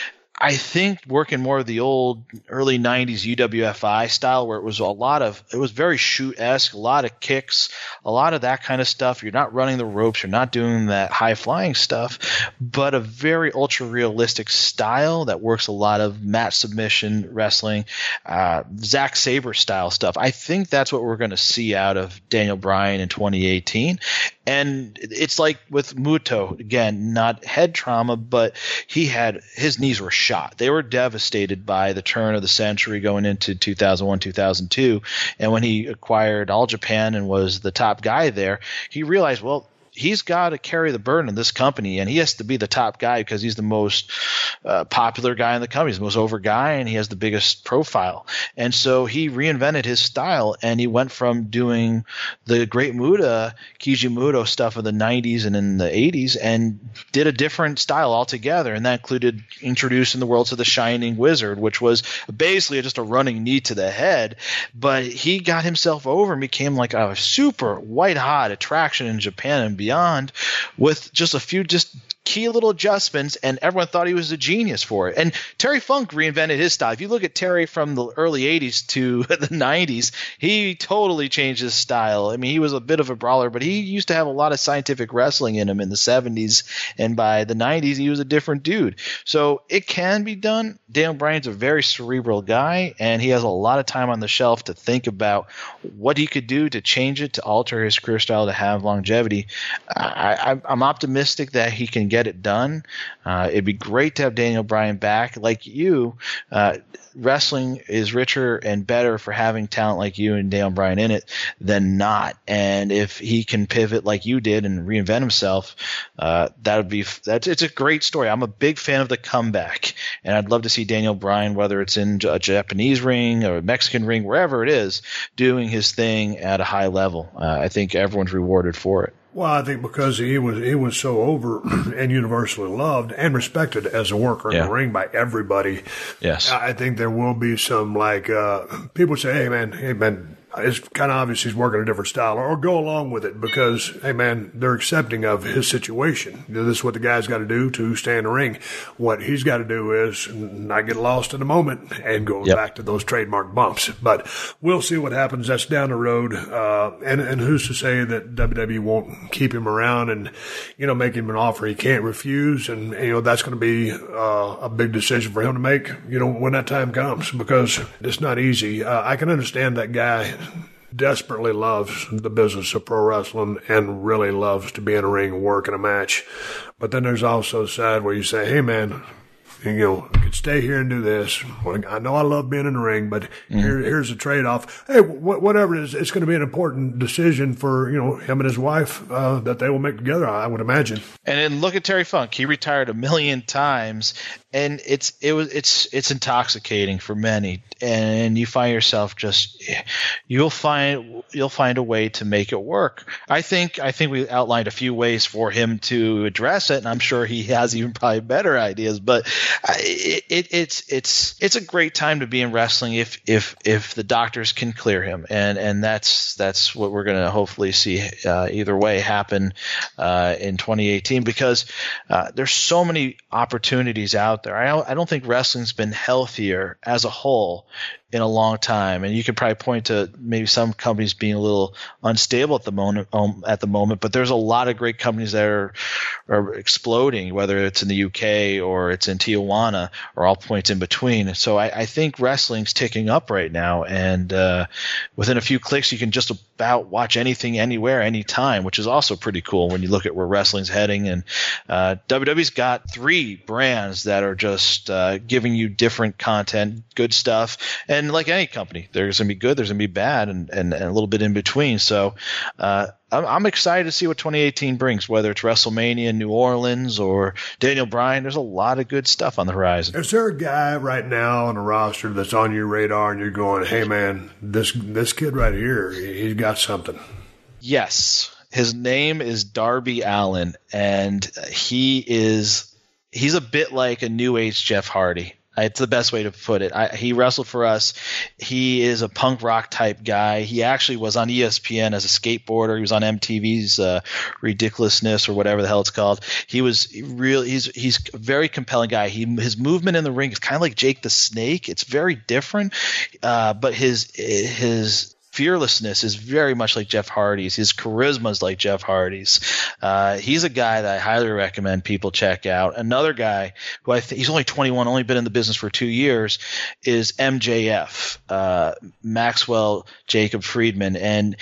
I think working more of the old early nineties U W F I style, where it was a lot of – it was very shoot-esque, a lot of kicks, a lot of that kind of stuff. You're not running the ropes. You're not doing that high-flying stuff, but a very ultra-realistic style that works a lot of mat submission wrestling, uh, Zack Sabre style stuff. I think that's what we're going to see out of Daniel Bryan in twenty eighteen. And it's like with Muto, again, not head trauma, but he had – his knees were shot. They were devastated by the turn of the century going into two thousand one, two thousand two. And when he acquired All Japan and was the top guy there, he realized, well, he's got to carry the burden of this company, and he has to be the top guy because he's the most uh, popular guy in the company. He's the most over guy, and he has the biggest profile. And so he reinvented his style, and he went from doing the Great Muta, Keiji Muto stuff of the nineties and in the eighties and did a different style altogether, and that included introducing the world to the Shining Wizard, which was basically just a running knee to the head. But he got himself over and became like a super white-hot attraction in Japan and beyond. Beyond with just a few just key little adjustments, and everyone thought he was a genius for it. And Terry Funk reinvented his style. If you look at Terry from the early eighties to the nineties, he totally changed his style. I mean, he was a bit of a brawler, but he used to have a lot of scientific wrestling in him in the seventies, and by the nineties, he was a different dude. So it can be done. Daniel Bryan's a very cerebral guy, and he has a lot of time on the shelf to think about what he could do to change it, to alter his career style, to have longevity. I, I, I'm optimistic that he can get it done. Uh, it'd be great to have Daniel Bryan back. Like you, uh, wrestling is richer and better for having talent like you and Daniel Bryan in it than not. And if he can pivot like you did and reinvent himself, uh, that would be that's it's a great story. I'm a big fan of the comeback, and I'd love to see Daniel Bryan, whether it's in a Japanese ring or a Mexican ring, wherever it is, doing his thing at a high level. Uh, I think everyone's rewarded for it. Well, I think because he was he was so over and universally loved and respected as a worker in yeah. the ring by everybody. Yes, I think there will be some like uh, people say, "Hey man, hey man." It's kind of obvious he's working a different style, or go along with it because, hey, man, they're accepting of his situation. This is what the guy's got to do to stay in the ring. What he's got to do is not get lost in the moment and go yep. back to those trademark bumps. But we'll see what happens. That's down the road. Uh, and, and who's to say that W W E won't keep him around and, you know, make him an offer he can't refuse. And, you know, that's going to be uh, a big decision for him to make, you know, when that time comes, because it's not easy. Uh, I can understand that guy desperately loves the business of pro wrestling and really loves to be in a ring and work in a match. But then there's also a side where you say, hey, man, you know, I could stay here and do this. Well, I know I love being in the ring, but mm-hmm. here, here's a trade-off. Hey, wh- whatever it is, it's going to be an important decision for, you know, him and his wife uh, that they will make together, I would imagine. And then look at Terry Funk. He retired a million times, and it's it was it's it's intoxicating for many. And you find yourself just you'll find you'll find a way to make it work. I think I think we outlined a few ways for him to address it, and I'm sure he has even probably better ideas. But it, it, it's it's it's a great time to be in wrestling if if if the doctors can clear him, and and that's that's what we're going to hopefully see uh, either way happen uh, in twenty eighteen, because uh, there's so many opportunities out there. I don't, I don't think wrestling's been healthier as a whole in a long time, and you could probably point to maybe some companies being a little unstable at the moment. Um, at the moment, but there's a lot of great companies that are are exploding, whether it's in the U K or it's in Tijuana or all points in between. So I, I think wrestling's ticking up right now, and uh, within a few clicks, you can just about watch anything, anywhere, anytime, which is also pretty cool when you look at where wrestling's heading. And uh, W W E's got three brands that are just uh, giving you different content, good stuff. And like any company, there's going to be good, there's going to be bad, and, and, and a little bit in between. So uh, I'm, I'm excited to see what twenty eighteen brings, whether it's WrestleMania in New Orleans or Daniel Bryan. There's a lot of good stuff on the horizon. Is there a guy right now on the roster that's on your radar and you're going, hey, man, this this kid right here, he's got something? Yes. His name is Darby Allin, and he is he's a bit like a new age Jeff Hardy. It's the best way to put it. I, he wrestled for us. He is a punk rock type guy. He actually was on E S P N as a skateboarder. He was on M T V's uh, Ridiculousness or whatever the hell it's called. He was really he's he's a very compelling guy. He his movement in the ring is kind of like Jake the Snake. It's very different, uh, but his his fearlessness is very much like Jeff Hardy's. His charisma is like Jeff Hardy's. Uh, he's a guy that I highly recommend people check out. Another guy who I think he's only twenty-one, only been in the business for two years, is M J F, uh, Maxwell Jacob Friedman, and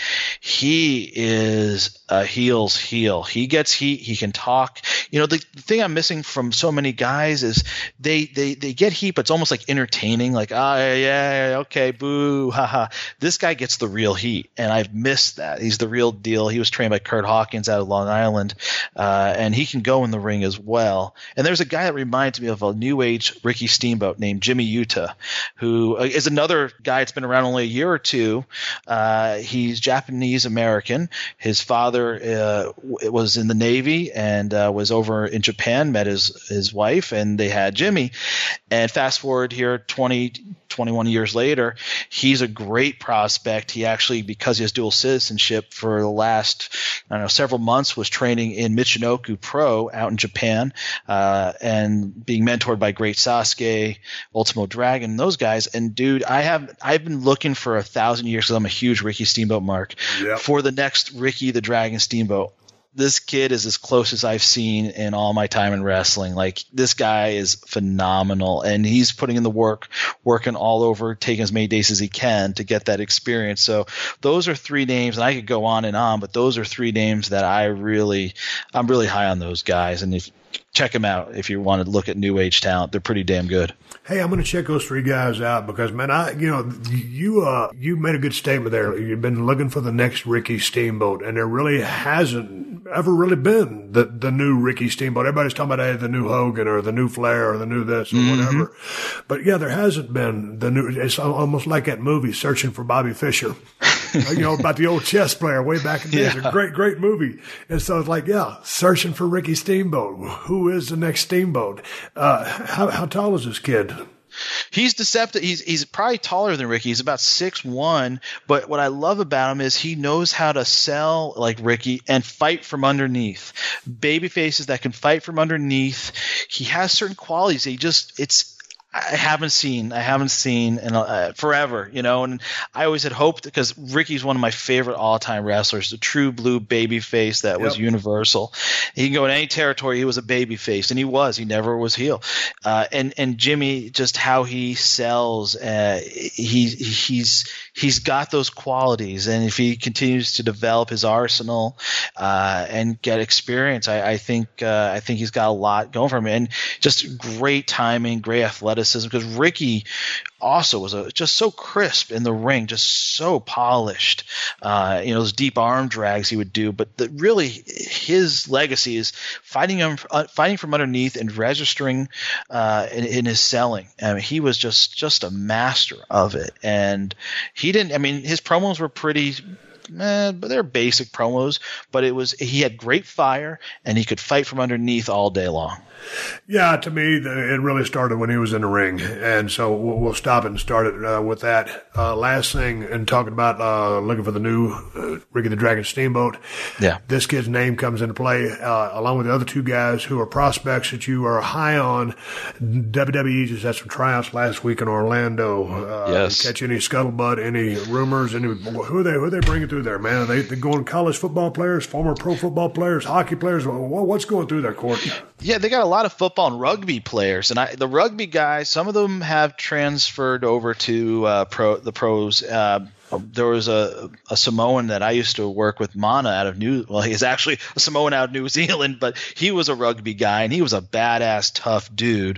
he is a heel's heel. He gets heat. He can talk. You know, the, the thing I'm missing from so many guys is they they they get heat, but it's almost like entertaining. Like, ah, oh, yeah, okay, boo, haha. This guy gets the real heat, and I've missed that. He's the real deal. He was trained by Kurt Hawkins out of Long Island, uh, and he can go in the ring as well. And there's a guy that reminds me of a new age Ricky Steamboat named Jimmy Yuta, who is another guy that's been around only a year or two. Uh, he's Japanese American. His father uh, was in the Navy and uh, was over in Japan, met his, his wife, and they had Jimmy. And fast forward here twenty, twenty-one years later, he's a great prospect. He actually, because he has dual citizenship, for the last I don't know several months was training in Michinoku Pro out in Japan, uh, and being mentored by Great Sasuke, Ultimo Dragon, those guys. And dude, I have I've been looking for a thousand years, because I'm a huge Ricky Steamboat mark, yep, for the next Ricky the Dragon Steamboat. This kid is as close as I've seen in all my time in wrestling. Like, this guy is phenomenal, and he's putting in the work, working all over, taking as many days as he can to get that experience. So those are three names, and I could go on and on, but those are three names that I really, I'm really high on those guys. And if check them out if you want to look at new age talent. They're pretty damn good. Hey, I'm going to check those three guys out because, man, I, you know, you, uh, you made a good statement there. You've been looking for the next Ricky Steamboat, and there really hasn't ever really been the, the new Ricky Steamboat. Everybody's talking about, hey, the new Hogan or the new Flair or the new this or mm-hmm. whatever. But yeah, there hasn't been the new, it's almost like that movie, Searching for Bobby Fischer. You know, about the old chess player way back in the day. Yeah. It's a great, great movie. And so it's like, yeah, searching for Ricky Steamboat. Who is the next Steamboat? Uh, how, how tall is this kid? He's deceptive. He's he's probably taller than Ricky. He's about six one. But what I love about him is he knows how to sell like Ricky and fight from underneath. Baby faces that can fight from underneath. He has certain qualities. He just it's. I haven't seen, I haven't seen in uh, forever, you know, and I always had hoped, because Ricky's one of my favorite all-time wrestlers, the true blue baby face that yep. was universal. He can go in any territory. He was a baby face, and he was, he never was heel. Uh, and, and Jimmy, just how he sells, uh, he, he's, he's got those qualities. And if he continues to develop his arsenal, uh, and get experience, I, I think, uh, I think he's got a lot going for him, and just great timing, great athleticism. Because Ricky also was a, just so crisp in the ring, just so polished. Uh, you know, those deep arm drags he would do, but the, really his legacy is fighting him, uh, fighting from underneath and registering uh, in, in his selling. I mean, he was just just a master of it, and he didn't. I mean, his promos were pretty. Eh, but they're basic promos, but it was he had great fire, and he could fight from underneath all day long. Yeah, to me, it really started when he was in the ring, and so we'll stop and start it uh, with that. Uh, last thing, and talking about uh, looking for the new uh, Ricky the Dragon Steamboat. Yeah, this kid's name comes into play uh, along with the other two guys who are prospects that you are high on. W W E just had some tryouts last week in Orlando. Uh, yes. Catch any scuttlebutt, any rumors, any who are they who are they bringing through there, man? Are they they going college football players, former pro football players, hockey players? What's going through there, Court? Yeah, they got a lot of football and rugby players, and I, the rugby guys, some of them have transferred over to uh, pro the pros. Uh, there was a, a Samoan that I used to work with, Mana, out of New. Well, he's actually a Samoan out of New Zealand, but he was a rugby guy, and he was a badass, tough dude.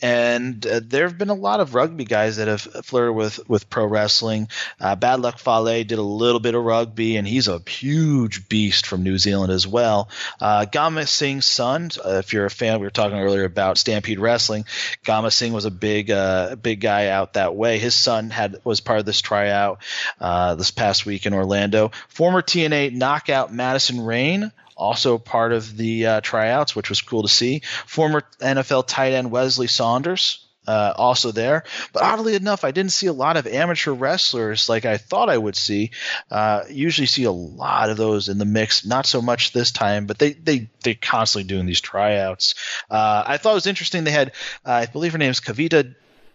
And uh, there have been a lot of rugby guys that have flirted with with pro wrestling. Uh, Bad Luck Fale did a little bit of rugby, and he's a huge beast from New Zealand as well. Uh, Gama Singh's son, uh, if you're a fan, we were talking earlier about Stampede Wrestling. Gama Singh was a big, uh, big guy out that way. His son had was part of this tryout. uh, this past week in Orlando. Former T N A knockout Madison Rayne, also part of the uh, tryouts, which was cool to see. Former N F L tight end Wesley Saunders, Uh, also there. But oddly enough, I didn't see a lot of amateur wrestlers like I thought I would see. Uh, usually see a lot of those in the mix. Not so much this time, but they, they, they're constantly doing these tryouts. Uh, I thought it was interesting. They had, uh, I believe her name is Kavita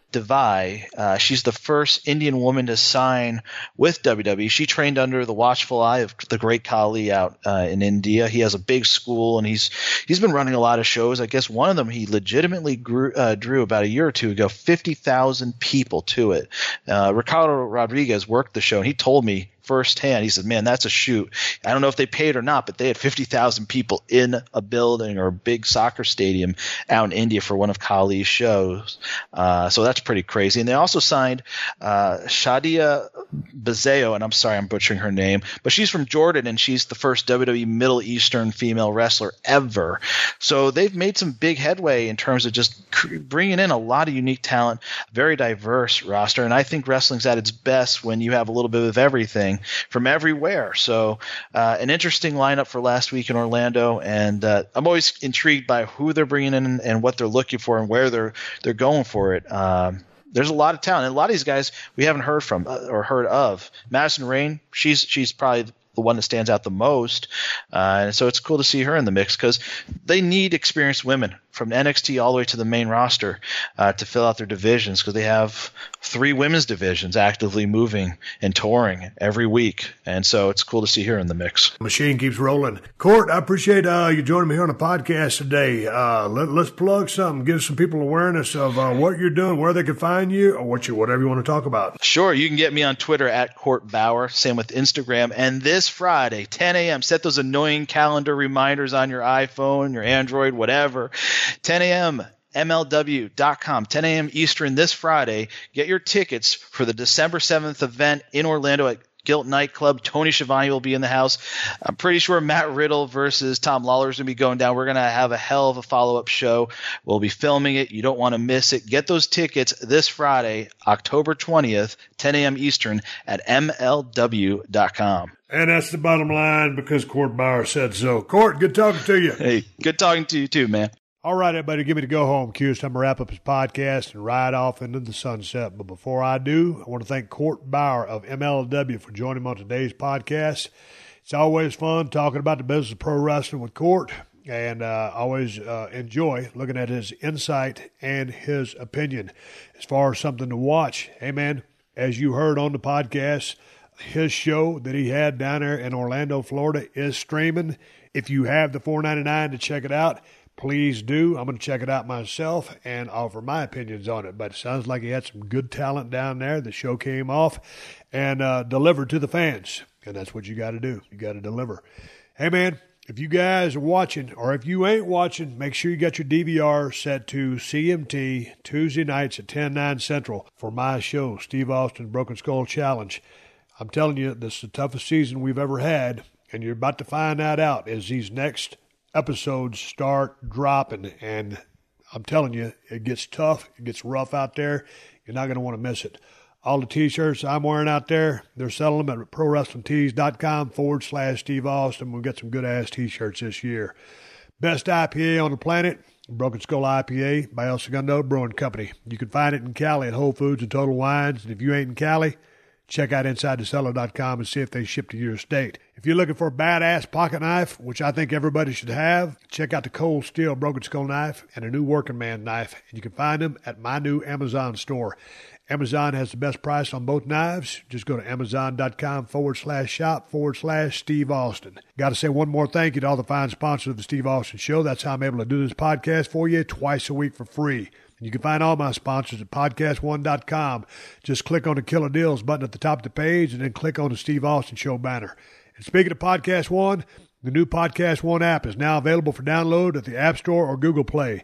Devai. Uh, she's the first Indian woman to sign with W W E. She trained under the watchful eye of the great Khali out uh, in India. He has a big school, and he's he's been running a lot of shows. I guess one of them he legitimately grew, uh, drew about a year or two ago fifty thousand people to it. Uh, Ricardo Rodriguez worked the show, and he told me firsthand, he said, man, that's a shoot. I don't know if they paid or not, but they had fifty thousand people in a building or a big soccer stadium out in India for one of Khali's shows. Uh, so that's pretty crazy. And they also signed uh, Shadia Bazeo, and I'm sorry I'm butchering her name, but she's from Jordan, and she's the first W W E Middle Eastern female wrestler ever. So they've made some big headway in terms of just bringing in a lot of unique talent, very diverse roster. And I think wrestling's at its best when you have a little bit of everything from everywhere. So uh, an interesting lineup for last week in Orlando, and uh, I'm always intrigued by who they're bringing in and what they're looking for and where they're they're going for it. Um, there's a lot of talent, and a lot of these guys we haven't heard from uh, or heard of. Madison Rayne, she's she's probably the one that stands out the most, uh, and so it's cool to see her in the mix because they need experienced women from N X T all the way to the main roster uh, to fill out their divisions, because they have three women's divisions actively moving and touring every week, and so it's cool to see her in the mix. Machine keeps rolling. Court, I appreciate uh, you joining me here on the podcast today. Uh, let, let's plug something, give some people awareness of uh, what you're doing, where they can find you, or what you whatever you want to talk about. Sure, you can get me on Twitter at Court Bauer, same with Instagram, and this Friday, ten a.m., set those annoying calendar reminders on your iPhone, your Android, whatever, ten a.m., M L W dot com, ten a.m. Eastern this Friday. Get your tickets for the December seventh event in Orlando at Gilt Nightclub. Tony Schiavone will be in the house. I'm pretty sure Matt Riddle versus Tom Lawler is going to be going down. We're going to have a hell of a follow-up show. We'll be filming it. You don't want to miss it. Get those tickets this Friday, October twentieth, ten a.m. Eastern at M L W dot com. And that's the bottom line because Court Bauer said so. Court, good talking to you. Hey, good talking to you too, man. All right, everybody, give me the go-home cue. It's time to wrap up his podcast and ride off into the sunset. But before I do, I want to thank Court Bauer of M L W for joining me on today's podcast. It's always fun talking about the business of pro wrestling with Court, and uh, always uh, enjoy looking at his insight and his opinion. As far as something to watch, hey, man, as you heard on the podcast, his show that he had down there in Orlando, Florida is streaming. If you have the four ninety-nine to check it out, please do. I'm going to check it out myself and offer my opinions on it. But it sounds like he had some good talent down there. The show came off and uh, delivered to the fans. And that's what you got to do. You got to deliver. Hey, man, if you guys are watching, or if you ain't watching, make sure you got your D V R set to C M T Tuesday nights at ten, nine Central for my show, Steve Austin's Broken Skull Challenge. I'm telling you, this is the toughest season we've ever had, and you're about to find that out as these next episodes start dropping, and I'm telling you, it gets tough, it gets rough out there. You're not going to want to miss it. All the T-shirts I'm wearing out there, they're selling them at ProWrestlingTees.com forward slash Steve Austin. We'll get some good-ass T-shirts this year. Best I P A on the planet, Broken Skull I P A by El Segundo Brewing Company. You can find it in Cali at Whole Foods and Total Wines, and if you ain't in Cali, check out inside the cellar dot com and see if they ship to your state. If you're looking for a badass pocket knife, which I think everybody should have, check out the Cold Steel Broken Skull knife and a new Working Man knife. And you can find them at my new Amazon store. Amazon has the best price on both knives. Just go to Amazon.com forward slash shop forward slash Steve Austin. Got to say one more thank you to all the fine sponsors of the Steve Austin Show. That's how I'm able to do this podcast for you twice a week for free. You can find all my sponsors at podcast one dot com. Just click on the Killer Deals button at the top of the page and then click on the Steve Austin Show banner. And speaking of Podcast One, the new Podcast One app is now available for download at the App Store or Google Play.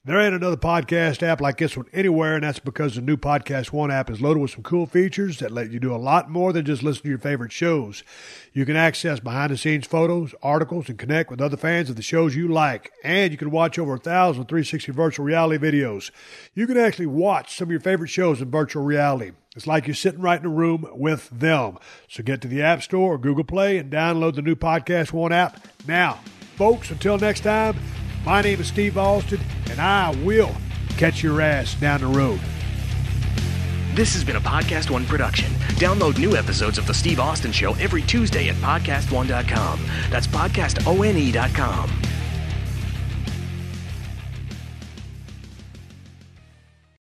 There ain't another podcast app like this one anywhere, and that's because the new Podcast One app is loaded with some cool features that let you do a lot more than just listen to your favorite shows. You can access behind-the-scenes photos, articles, and connect with other fans of the shows you like. And you can watch over a thousand three sixty virtual reality videos. You can actually watch some of your favorite shows in virtual reality. It's like you're sitting right in a room with them. So get to the App Store or Google Play and download the new Podcast One app now. Folks, until next time, my name is Steve Austin, and I will catch your ass down the road. This has been a Podcast One production. Download new episodes of The Steve Austin Show every Tuesday at podcast one dot com. That's podcast one dot com.